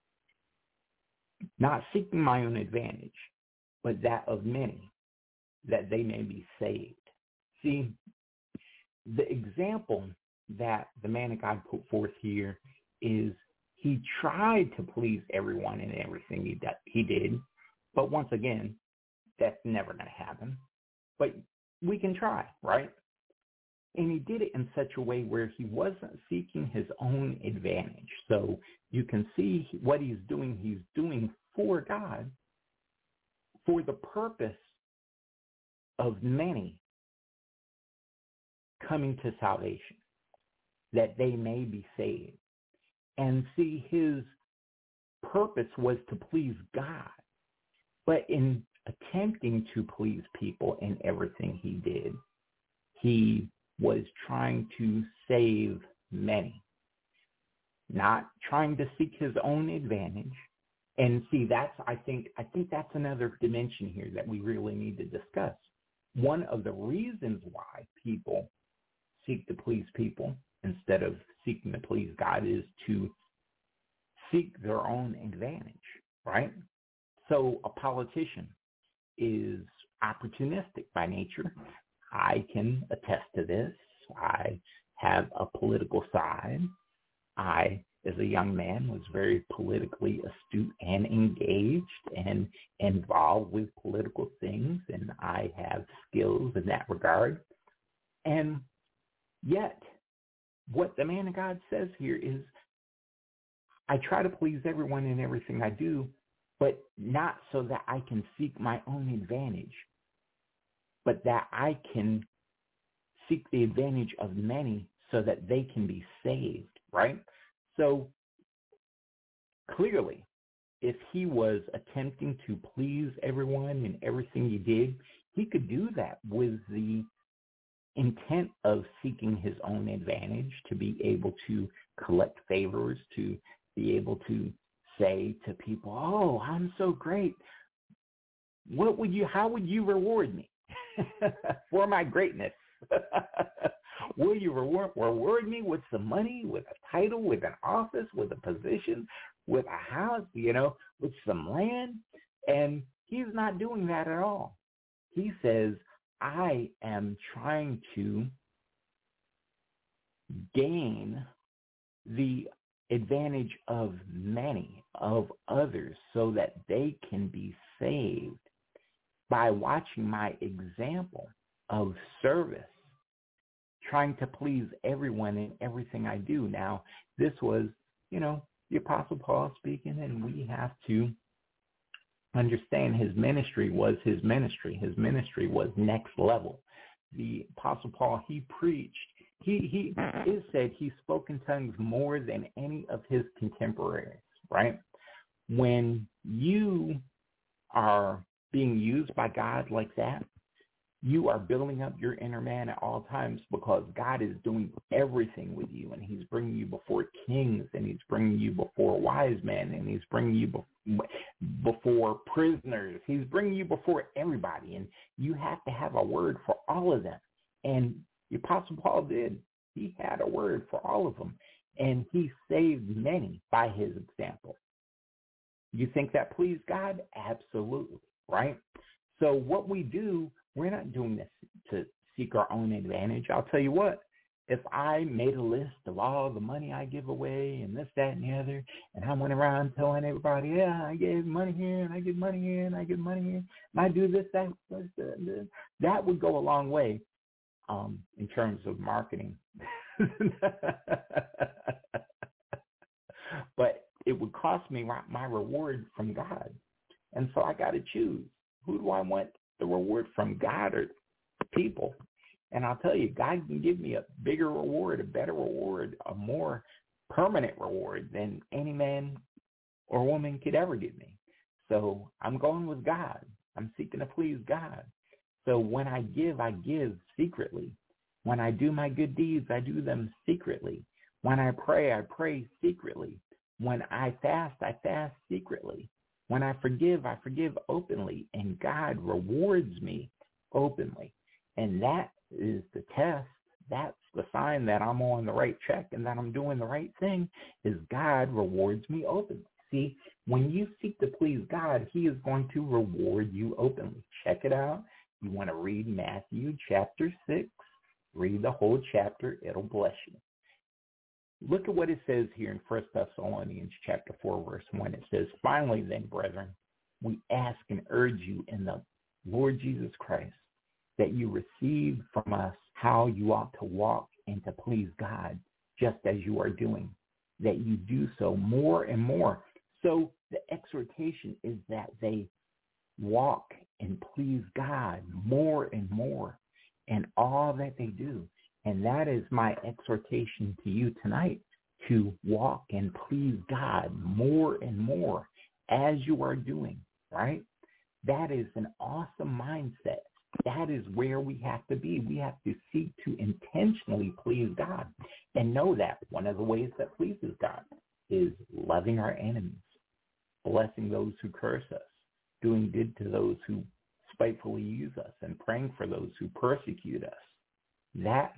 Speaker 2: not seeking my own advantage, but that of many, that they may be saved. See, the example that the man of God put forth here is he tried to please everyone in everything he did, but once again, that's never going to happen. But we can try, right? And he did it in such a way where he wasn't seeking his own advantage. So you can see what he's doing for God, for the purpose of many coming to salvation, that they may be saved. And see, his purpose was to please God. But in attempting to please people in everything he did, he was trying to save many, not trying to seek his own advantage. And see, I think that's another dimension here that we really need to discuss. One of the reasons why people seek to please people instead of seeking to please God is to seek their own advantage, right? So a politician is opportunistic by nature. I can attest to this. I have a political side. I, as a young man, was very politically astute and engaged and involved with political things, and I have skills in that regard. And yet, what the man of God says here is, I try to please everyone in everything I do, but not so that I can seek my own advantage, but that I can seek the advantage of many so that they can be saved, right? So clearly, if he was attempting to please everyone in everything he did, he could do that with the intent of seeking his own advantage, to be able to collect favors, to be able to say to people, oh, I'm so great. How would you reward me for my greatness? Will you reward me with some money, with a title, with an office, with a position, with a house, with some land? And he's not doing that at all. He says, I am trying to gain the advantage of many, of others, so that they can be saved by watching my example of service, trying to please everyone in everything I do. Now, this was, the Apostle Paul speaking, and we have to understand his ministry was his ministry. His ministry was next level. The Apostle Paul, he preached. He is said he spoke in tongues more than any of his contemporaries, right? When you are being used by God like that, you are building up your inner man at all times, because God is doing everything with you, and he's bringing you before kings, and he's bringing you before wise men, and he's bringing you before prisoners. He's bringing you before everybody, and you have to have a word for all of them. And the Apostle Paul did. He had a word for all of them, and he saved many by his example. You think that pleased God? Absolutely, right? So what we do, we're not doing this to seek our own advantage. I'll tell you what, if I made a list of all the money I give away and this, that, and the other, and I went around telling everybody, yeah, I gave money here, and I give money here, and I give money here, and I do this, that would go a long way in terms of marketing. But it would cost me my reward from God. And so I got to choose. Who do I want the reward from, God or people? And I'll tell you, God can give me a bigger reward, a better reward, a more permanent reward than any man or woman could ever give me. So I'm going with God. I'm seeking to please God. So when I give secretly. When I do my good deeds, I do them secretly. When I pray secretly. When I fast secretly. When I forgive openly. And God rewards me openly. And that is the test. That's the sign that I'm on the right track and that I'm doing the right thing, is God rewards me openly. See, when you seek to please God, he is going to reward you openly. Check it out. You want to read Matthew chapter 6. Read the whole chapter. It'll bless you. Look at what it says here in 1 Thessalonians chapter 4, verse 1. It says, finally then, brethren, we ask and urge you in the Lord Jesus Christ that you receive from us how you ought to walk and to please God, just as you are doing, that you do so more and more. So the exhortation is that they walk and please God more and more in all that they do. And that is my exhortation to you tonight, to walk and please God more and more as you are doing, right? That is an awesome mindset. That is where we have to be. We have to seek to intentionally please God and know that one of the ways that pleases God is loving our enemies, blessing those who curse us, doing good to those who spitefully use us, and praying for those who persecute us. That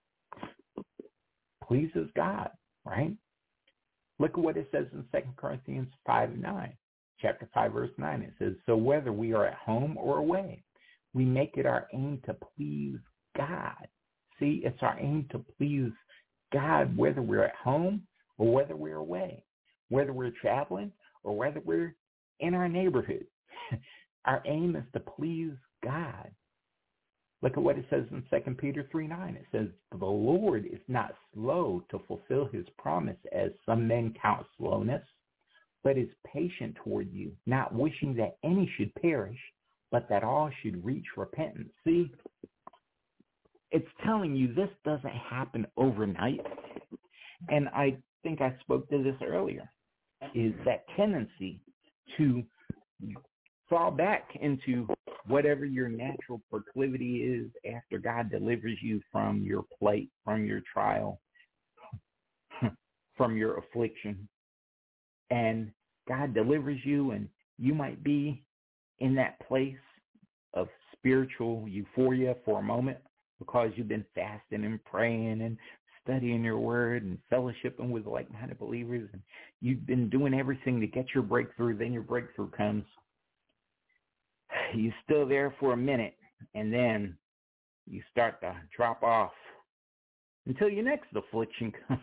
Speaker 2: pleases God, right? Look at what it says in 2 Corinthians 5:9. Chapter 5, verse 9. It says, so whether we are at home or away, we make it our aim to please God. See, it's our aim to please God whether we're at home or whether we're away, whether we're traveling or whether we're in our neighborhood. Our aim is to please God. Look at what it says in 2 Peter 3:9. It says, the Lord is not slow to fulfill his promise, as some men count slowness, but is patient toward you, not wishing that any should perish, but that all should reach repentance. See, it's telling you this doesn't happen overnight. And I think I spoke to this earlier, is that tendency to fall back into whatever your natural proclivity is after God delivers you from your plight, from your trial, from your affliction. And God delivers you, and you might be in that place of spiritual euphoria for a moment because you've been fasting and praying and studying your word and fellowshipping with like-minded believers, and you've been doing everything to get your breakthrough. Then your breakthrough comes. You're still there for a minute, and then you start to drop off until your next affliction comes.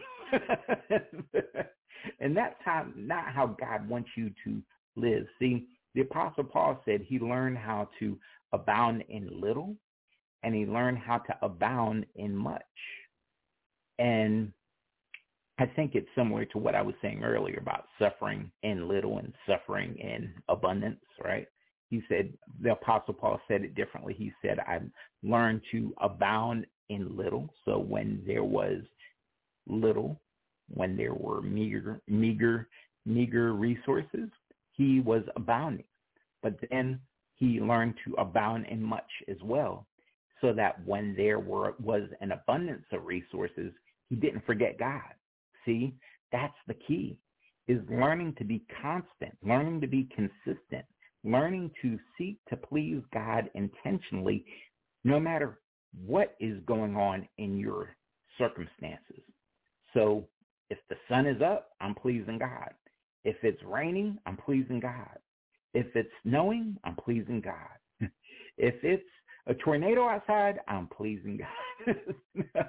Speaker 2: And that's not how God wants you to live. See, the Apostle Paul said he learned how to abound in little, and he learned how to abound in much. And I think it's similar to what I was saying earlier about suffering in little and suffering in abundance, right? He said, the Apostle Paul said it differently. He said, I've learned to abound in little. So when there was little, when there were meager resources, he was abounding. But then he learned to abound in much as well, so that when there was an abundance of resources, he didn't forget God. See, that's the key, is learning to be constant, learning to be consistent, learning to seek to please God intentionally, no matter what is going on in your circumstances. So if the sun is up, I'm pleasing God. If it's raining, I'm pleasing God. If it's snowing, I'm pleasing God. If it's a tornado outside, I'm pleasing God.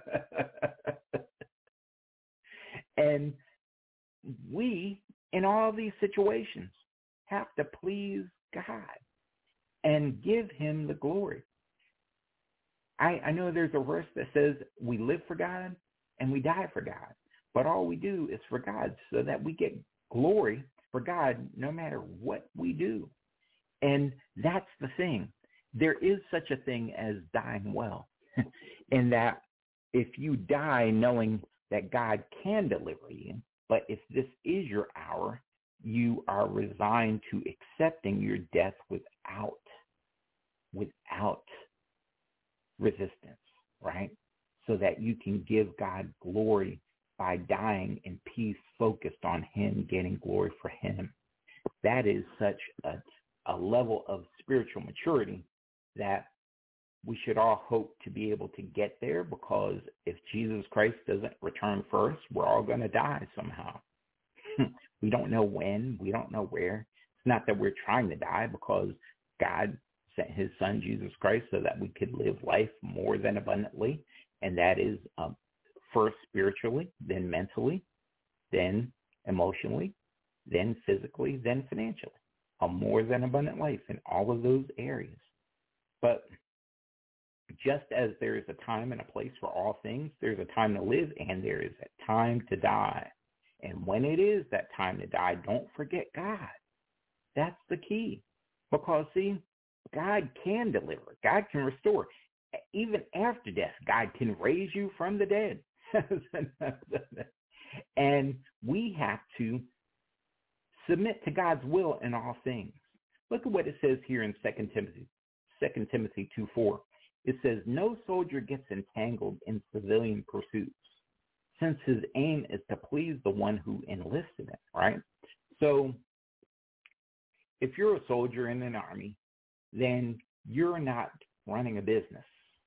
Speaker 2: And we, in all these situations, have to please God and give him the glory. I know there's a verse that says we live for God and we die for God. But all we do is for God, so that we get glory for God no matter what we do. And that's the thing. There is such a thing as dying well, in that if you die knowing that God can deliver you, but if this is your hour, you are resigned to accepting your death without resistance, right? So that you can give God glory by dying in peace, focused on him, getting glory for him. That is such a level of spiritual maturity that we should all hope to be able to get there, because if Jesus Christ doesn't return first, we're all going to die somehow. We don't know when, we don't know where. It's not that we're trying to die, because God sent his son, Jesus Christ, so that we could live life more than abundantly, and that is first spiritually, then mentally, then emotionally, then physically, then financially. A more than abundant life in all of those areas. But just as there is a time and a place for all things, there's a time to live and there is a time to die. And when it is that time to die, don't forget God. That's the key. Because, see, God can deliver. God can restore. Even after death, God can raise you from the dead. And we have to submit to God's will in all things. Look at what it says here in 2 Timothy 2:4. It says, no soldier gets entangled in civilian pursuits, since his aim is to please the one who enlisted him, right? So if you're a soldier in an army, then you're not running a business.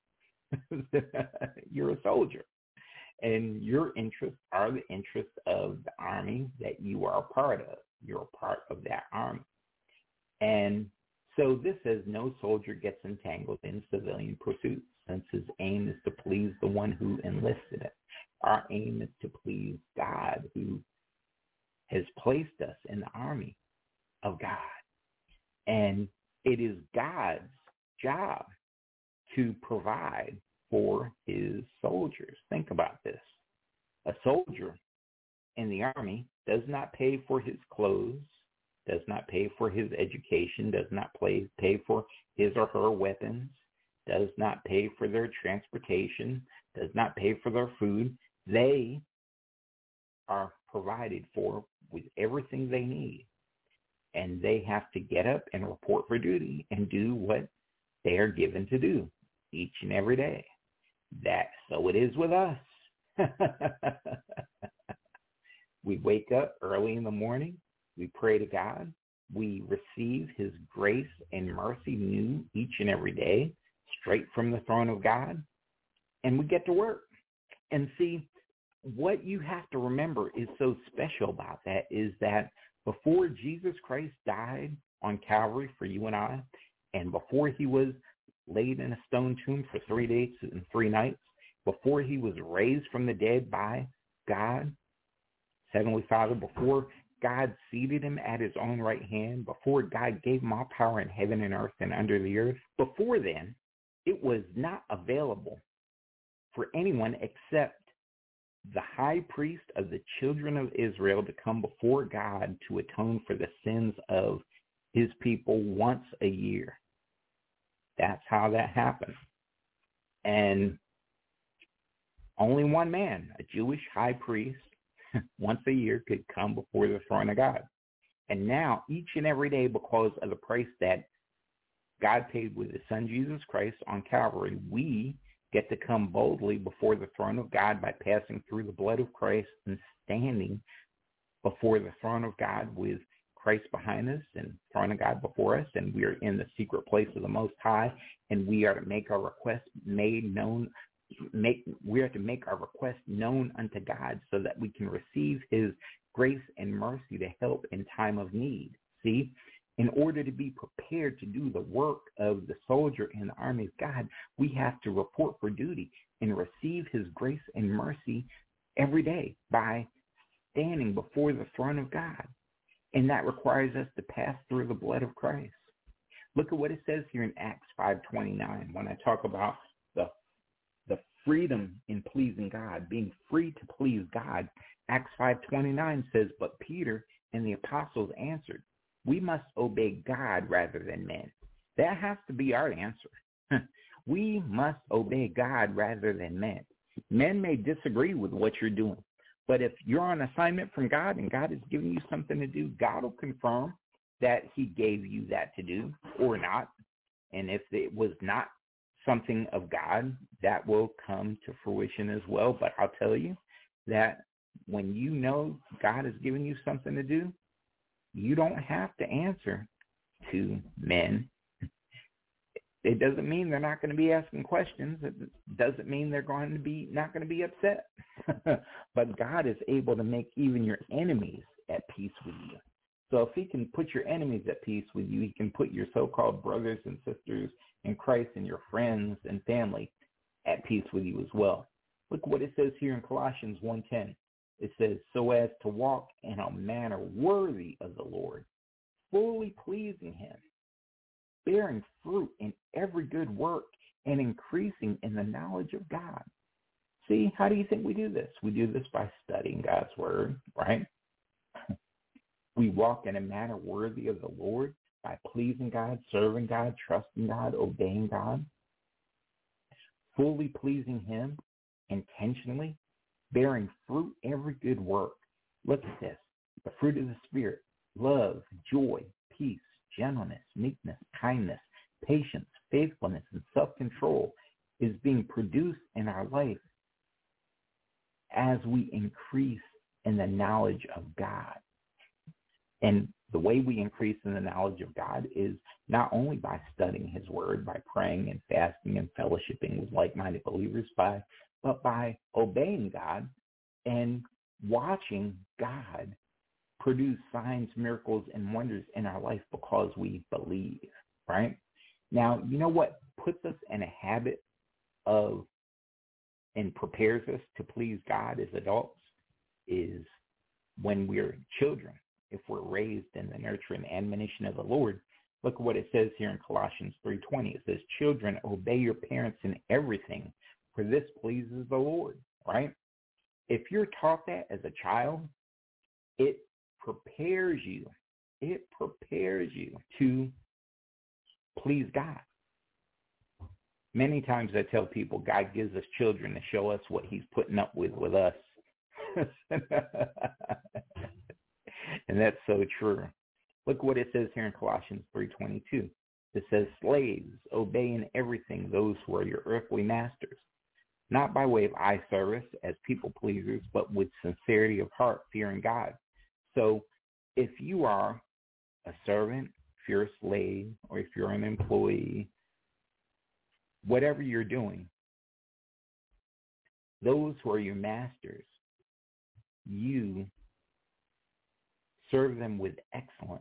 Speaker 2: You're a soldier. And your interests are the interests of the army that you are a part of. You're a part of that army. And so this says no soldier gets entangled in civilian pursuits, since his aim is to please the one who enlisted him. Our aim is to please God, who has placed us in the army of God. And it is God's job to provide for his soldiers. Think about this. A soldier in the army does not pay for his clothes, does not pay for his education, does not pay for his or her weapons, does not pay for their transportation, does not pay for their food. They are provided for with everything they need. And they have to get up and report for duty and do what they are given to do each and every day. So it is with us. We wake up early in the morning. We pray to God. We receive his grace and mercy new each and every day, straight from the throne of God. And we get to work. And see, what you have to remember is so special about that is that before Jesus Christ died on Calvary for you and I, and before he was laid in a stone tomb for 3 days and 3 nights, before he was raised from the dead by God, Heavenly Father, before God seated him at his own right hand, before God gave him all power in heaven and earth and under the earth, before then, it was not available for anyone except the high priest of the children of Israel to come before God to atone for the sins of his people once a year. That's how that happened. And only one man, a Jewish high priest, once a year could come before the throne of God. And now, each and every day, because of the price that God paid with his son Jesus Christ on Calvary, we get to come boldly before the throne of God by passing through the blood of Christ and standing before the throne of God with Christ behind us and the throne of God before us, and we are in the secret place of the Most High, and we are to make our request known unto God so that we can receive his grace and mercy to help in time of need. See, in order to be prepared to do the work of the soldier in the army of God, we have to report for duty and receive his grace and mercy every day by standing before the throne of God. And that requires us to pass through the blood of Christ. Look at what it says here in Acts 5:29 when I talk about the freedom in pleasing God, being free to please God. Acts 5:29 says, but Peter and the apostles answered, we must obey God rather than men. That has to be our answer. We must obey God rather than men. Men may disagree with what you're doing, but if you're on assignment from God and God is giving you something to do, God will confirm that he gave you that to do or not. And if it was not something of God, that will come to fruition as well. But I'll tell you that when you know God has given you something to do, you don't have to answer to men. It doesn't mean they're not going to be asking questions. It doesn't mean they're going to be not going to be upset. But God is able to make even your enemies at peace with you. So if he can put your enemies at peace with you, he can put your so-called brothers and sisters in Christ and your friends and family at peace with you as well. Look what it says here in Colossians 1:10. It says, so as to walk in a manner worthy of the Lord, fully pleasing him, bearing fruit in every good work, and increasing in the knowledge of God. See, how do you think we do this? We do this by studying God's word, right? We walk in a manner worthy of the Lord by pleasing God, serving God, trusting God, obeying God, fully pleasing him intentionally, bearing fruit every good work. Look at this. The fruit of the Spirit, love, joy, peace, gentleness, meekness, kindness, patience, faithfulness, and self-control is being produced in our life as we increase in the knowledge of God. And the way we increase in the knowledge of God is not only by studying his word, by praying and fasting and fellowshipping with like-minded believers, but by obeying God and watching God produce signs, miracles, and wonders in our life because we believe, right? Now, you know what puts us in a habit of and prepares us to please God as adults is when we're children. If we're raised in the nurture and admonition of the Lord, look at what it says here in Colossians 3:20. It says, children, obey your parents in everything, for this pleases the Lord, right? If you're taught that as a child, it prepares you. It prepares you to please God. Many times I tell people God gives us children to show us what he's putting up with us. And that's so true. Look what it says here in Colossians 3:22. It says, slaves, obey in everything those who are your earthly masters, not by way of eye service as people pleasers, but with sincerity of heart, fearing God. So if you are a servant, if you're a slave, or if you're an employee, whatever you're doing, those who are your masters, you serve them with excellence.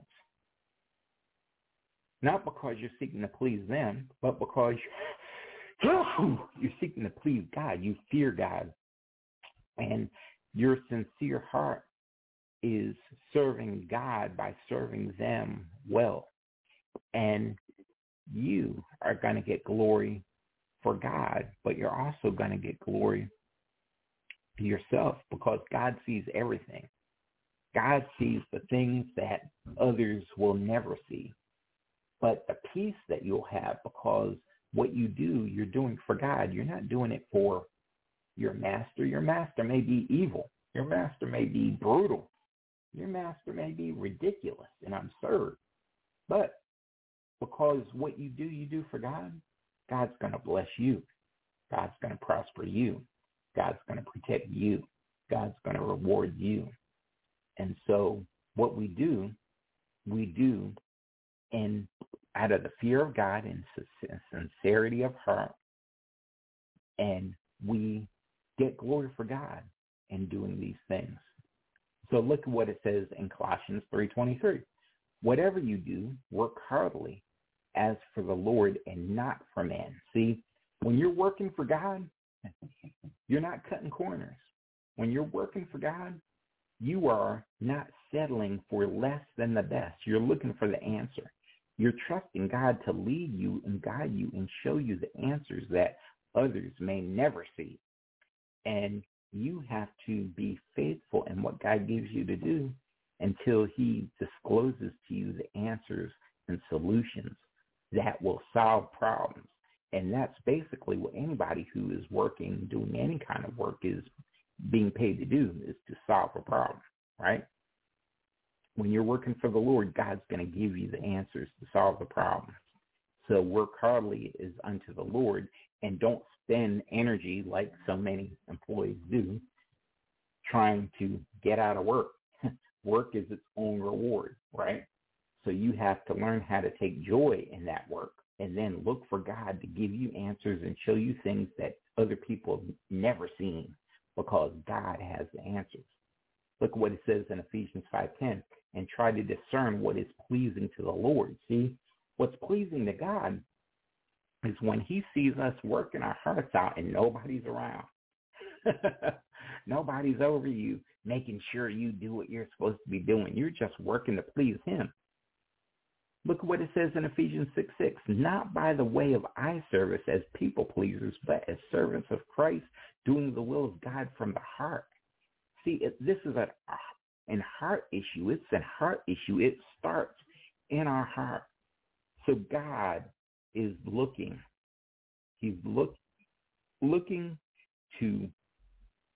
Speaker 2: Not because you're seeking to please them, but because you're seeking to please God. You fear God. And your sincere heart is serving God by serving them well. And you are going to get glory for God, but you're also going to get glory yourself because God sees everything. God sees the things that others will never see. But the peace that you'll have because what you do, you're doing for God. You're not doing it for your master. Your master may be evil. Your master may be brutal. Your master may be ridiculous and absurd. But because what you do for God, God's going to bless you. God's going to prosper you. God's going to protect you. God's going to reward you. And so what we do in out of the fear of God and sincerity of heart, and we get glory for God in doing these things. So look at what it says in Colossians 3:23. Whatever you do, work heartily as for the Lord and not for man. See, when you're working for God, you're not cutting corners. When you're working for God, you are not settling for less than the best. You're looking for the answer. You're trusting God to lead you and guide you and show you the answers that others may never see. And you have to be faithful in what God gives you to do until he discloses to you the answers and solutions that will solve problems. And that's basically what anybody who is working, doing any kind of work is being paid to do, is to solve a problem, right? When you're working for the Lord, God's going to give you the answers to solve the problem. So work heartily is unto the Lord, and don't spend energy like so many employees do trying to get out of work. Work is its own reward, right? So you have to learn how to take joy in that work and then look for God to give you answers and show you things that other people have never seen because God has the answers. Look what it says in Ephesians 5:10, and try to discern what is pleasing to the Lord. See, what's pleasing to God is when he sees us working our hearts out and nobody's around. Nobody's over you, making sure you do what you're supposed to be doing. You're just working to please him. Look at what it says in Ephesians 6:6, not by the way of eye service as people pleasers, but as servants of Christ, doing the will of God from the heart. See, this is a heart issue. It's a heart issue. It starts in our heart. So God is looking. He's looking to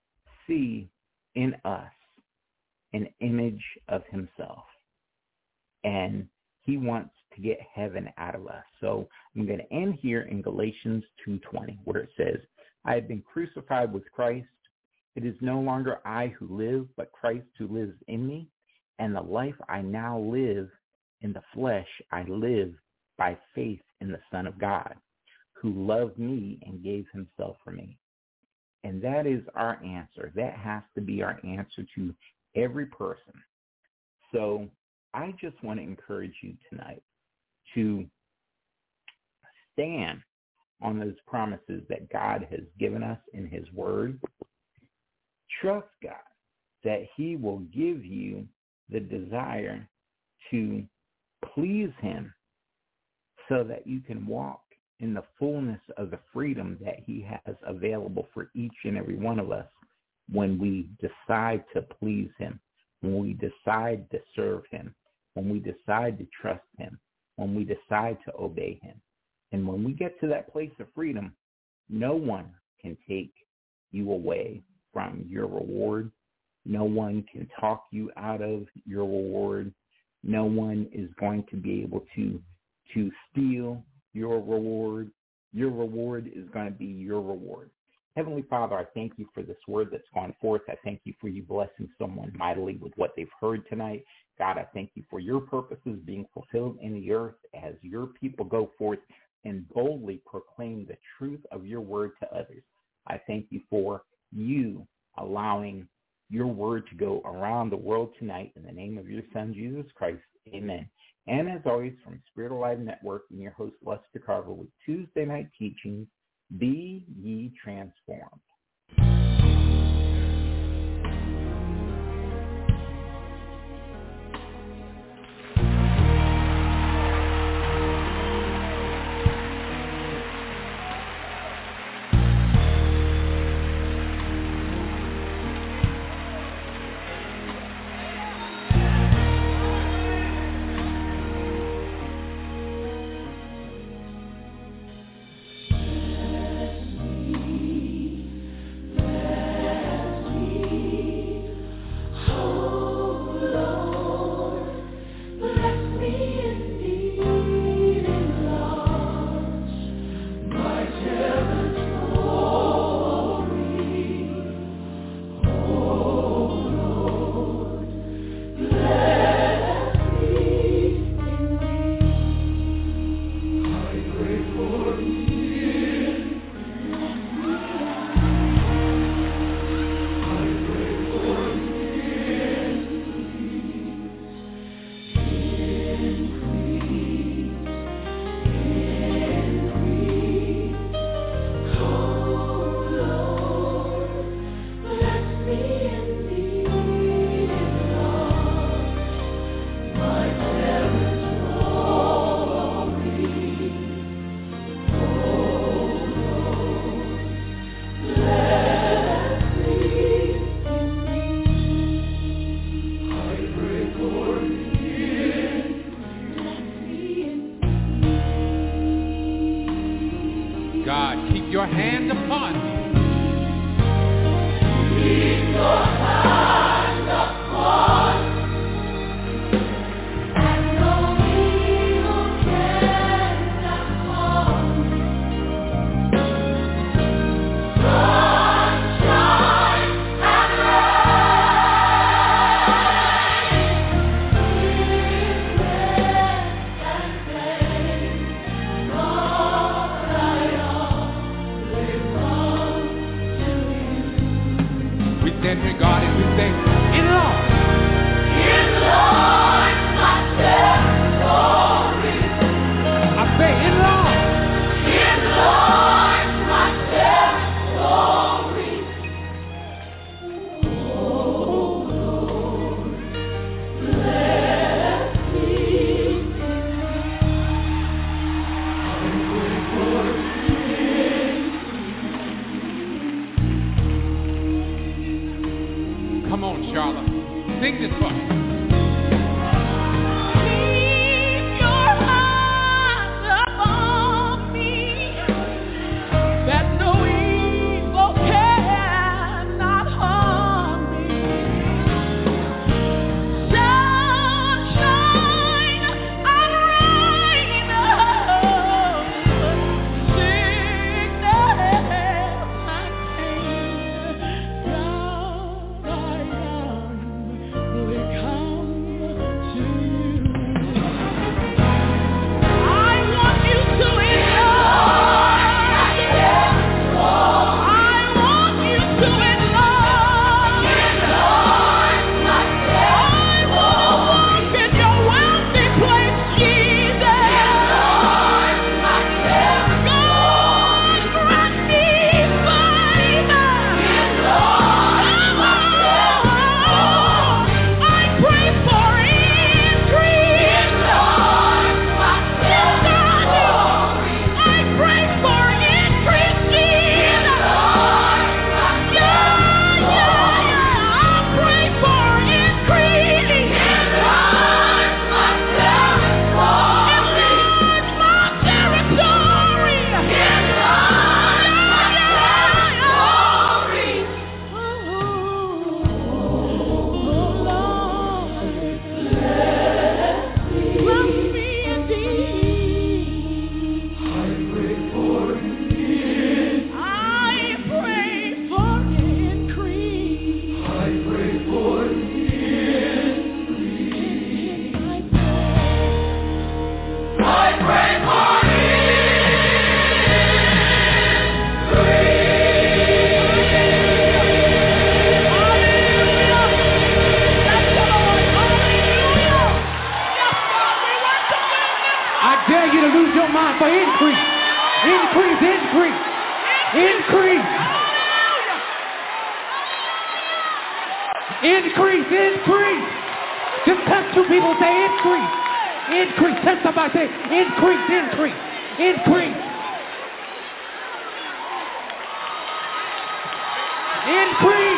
Speaker 2: see in us an image of himself. And he wants to get heaven out of us. So I'm going to end here in Galatians 2:20, where it says, I have been crucified with Christ. It is no longer I who live, but Christ who lives in me. And the life I now live in the flesh, I live by faith in the Son of God, who loved me and gave himself for me. And that is our answer. That has to be our answer to every person. So I just want to encourage you tonight to stand on those promises that God has given us in his word. Trust God that he will give you the desire to please him so that you can walk in the fullness of the freedom that he has available for each and every one of us when we decide to please him, when we decide to serve him, when we decide to trust him, when we decide to obey him. And when we get to that place of freedom, no one can take you away from your reward. No one can talk you out of your reward. No one is going to be able to steal your reward. Your reward is going to be your reward. Heavenly Father, I thank you for this word that's gone forth. I thank you for you blessing someone mightily with what they've heard tonight. God, I thank you for your purposes being fulfilled in the earth as your people go forth and boldly proclaim the truth of your word to others. I thank you for you allowing your word to go around the world tonight in the name of your Son, Jesus Christ. Amen. And as always, from Spirit Alive Network and your host, Lester Carver, with Tuesday Night Teachings, Be Ye Transformed.
Speaker 3: Your hand upon me.
Speaker 4: Keep your hand upon me, and no evil can harm me. Sunshine and rain, sickness and pain, Lord, I
Speaker 3: then regard it, we say, enlarge.
Speaker 4: Enlarge my territory.
Speaker 3: I say, enlarge.
Speaker 4: Enlarge my territory. Oh Lord, bless me.
Speaker 3: Come on, Charlotte. Sing this for me.
Speaker 4: Keep your hand upon me, that no evil cannot harm
Speaker 3: Increase, increase. Just touch two people, say increase. Increase. Touch somebody, say increase, increase, increase. Increase.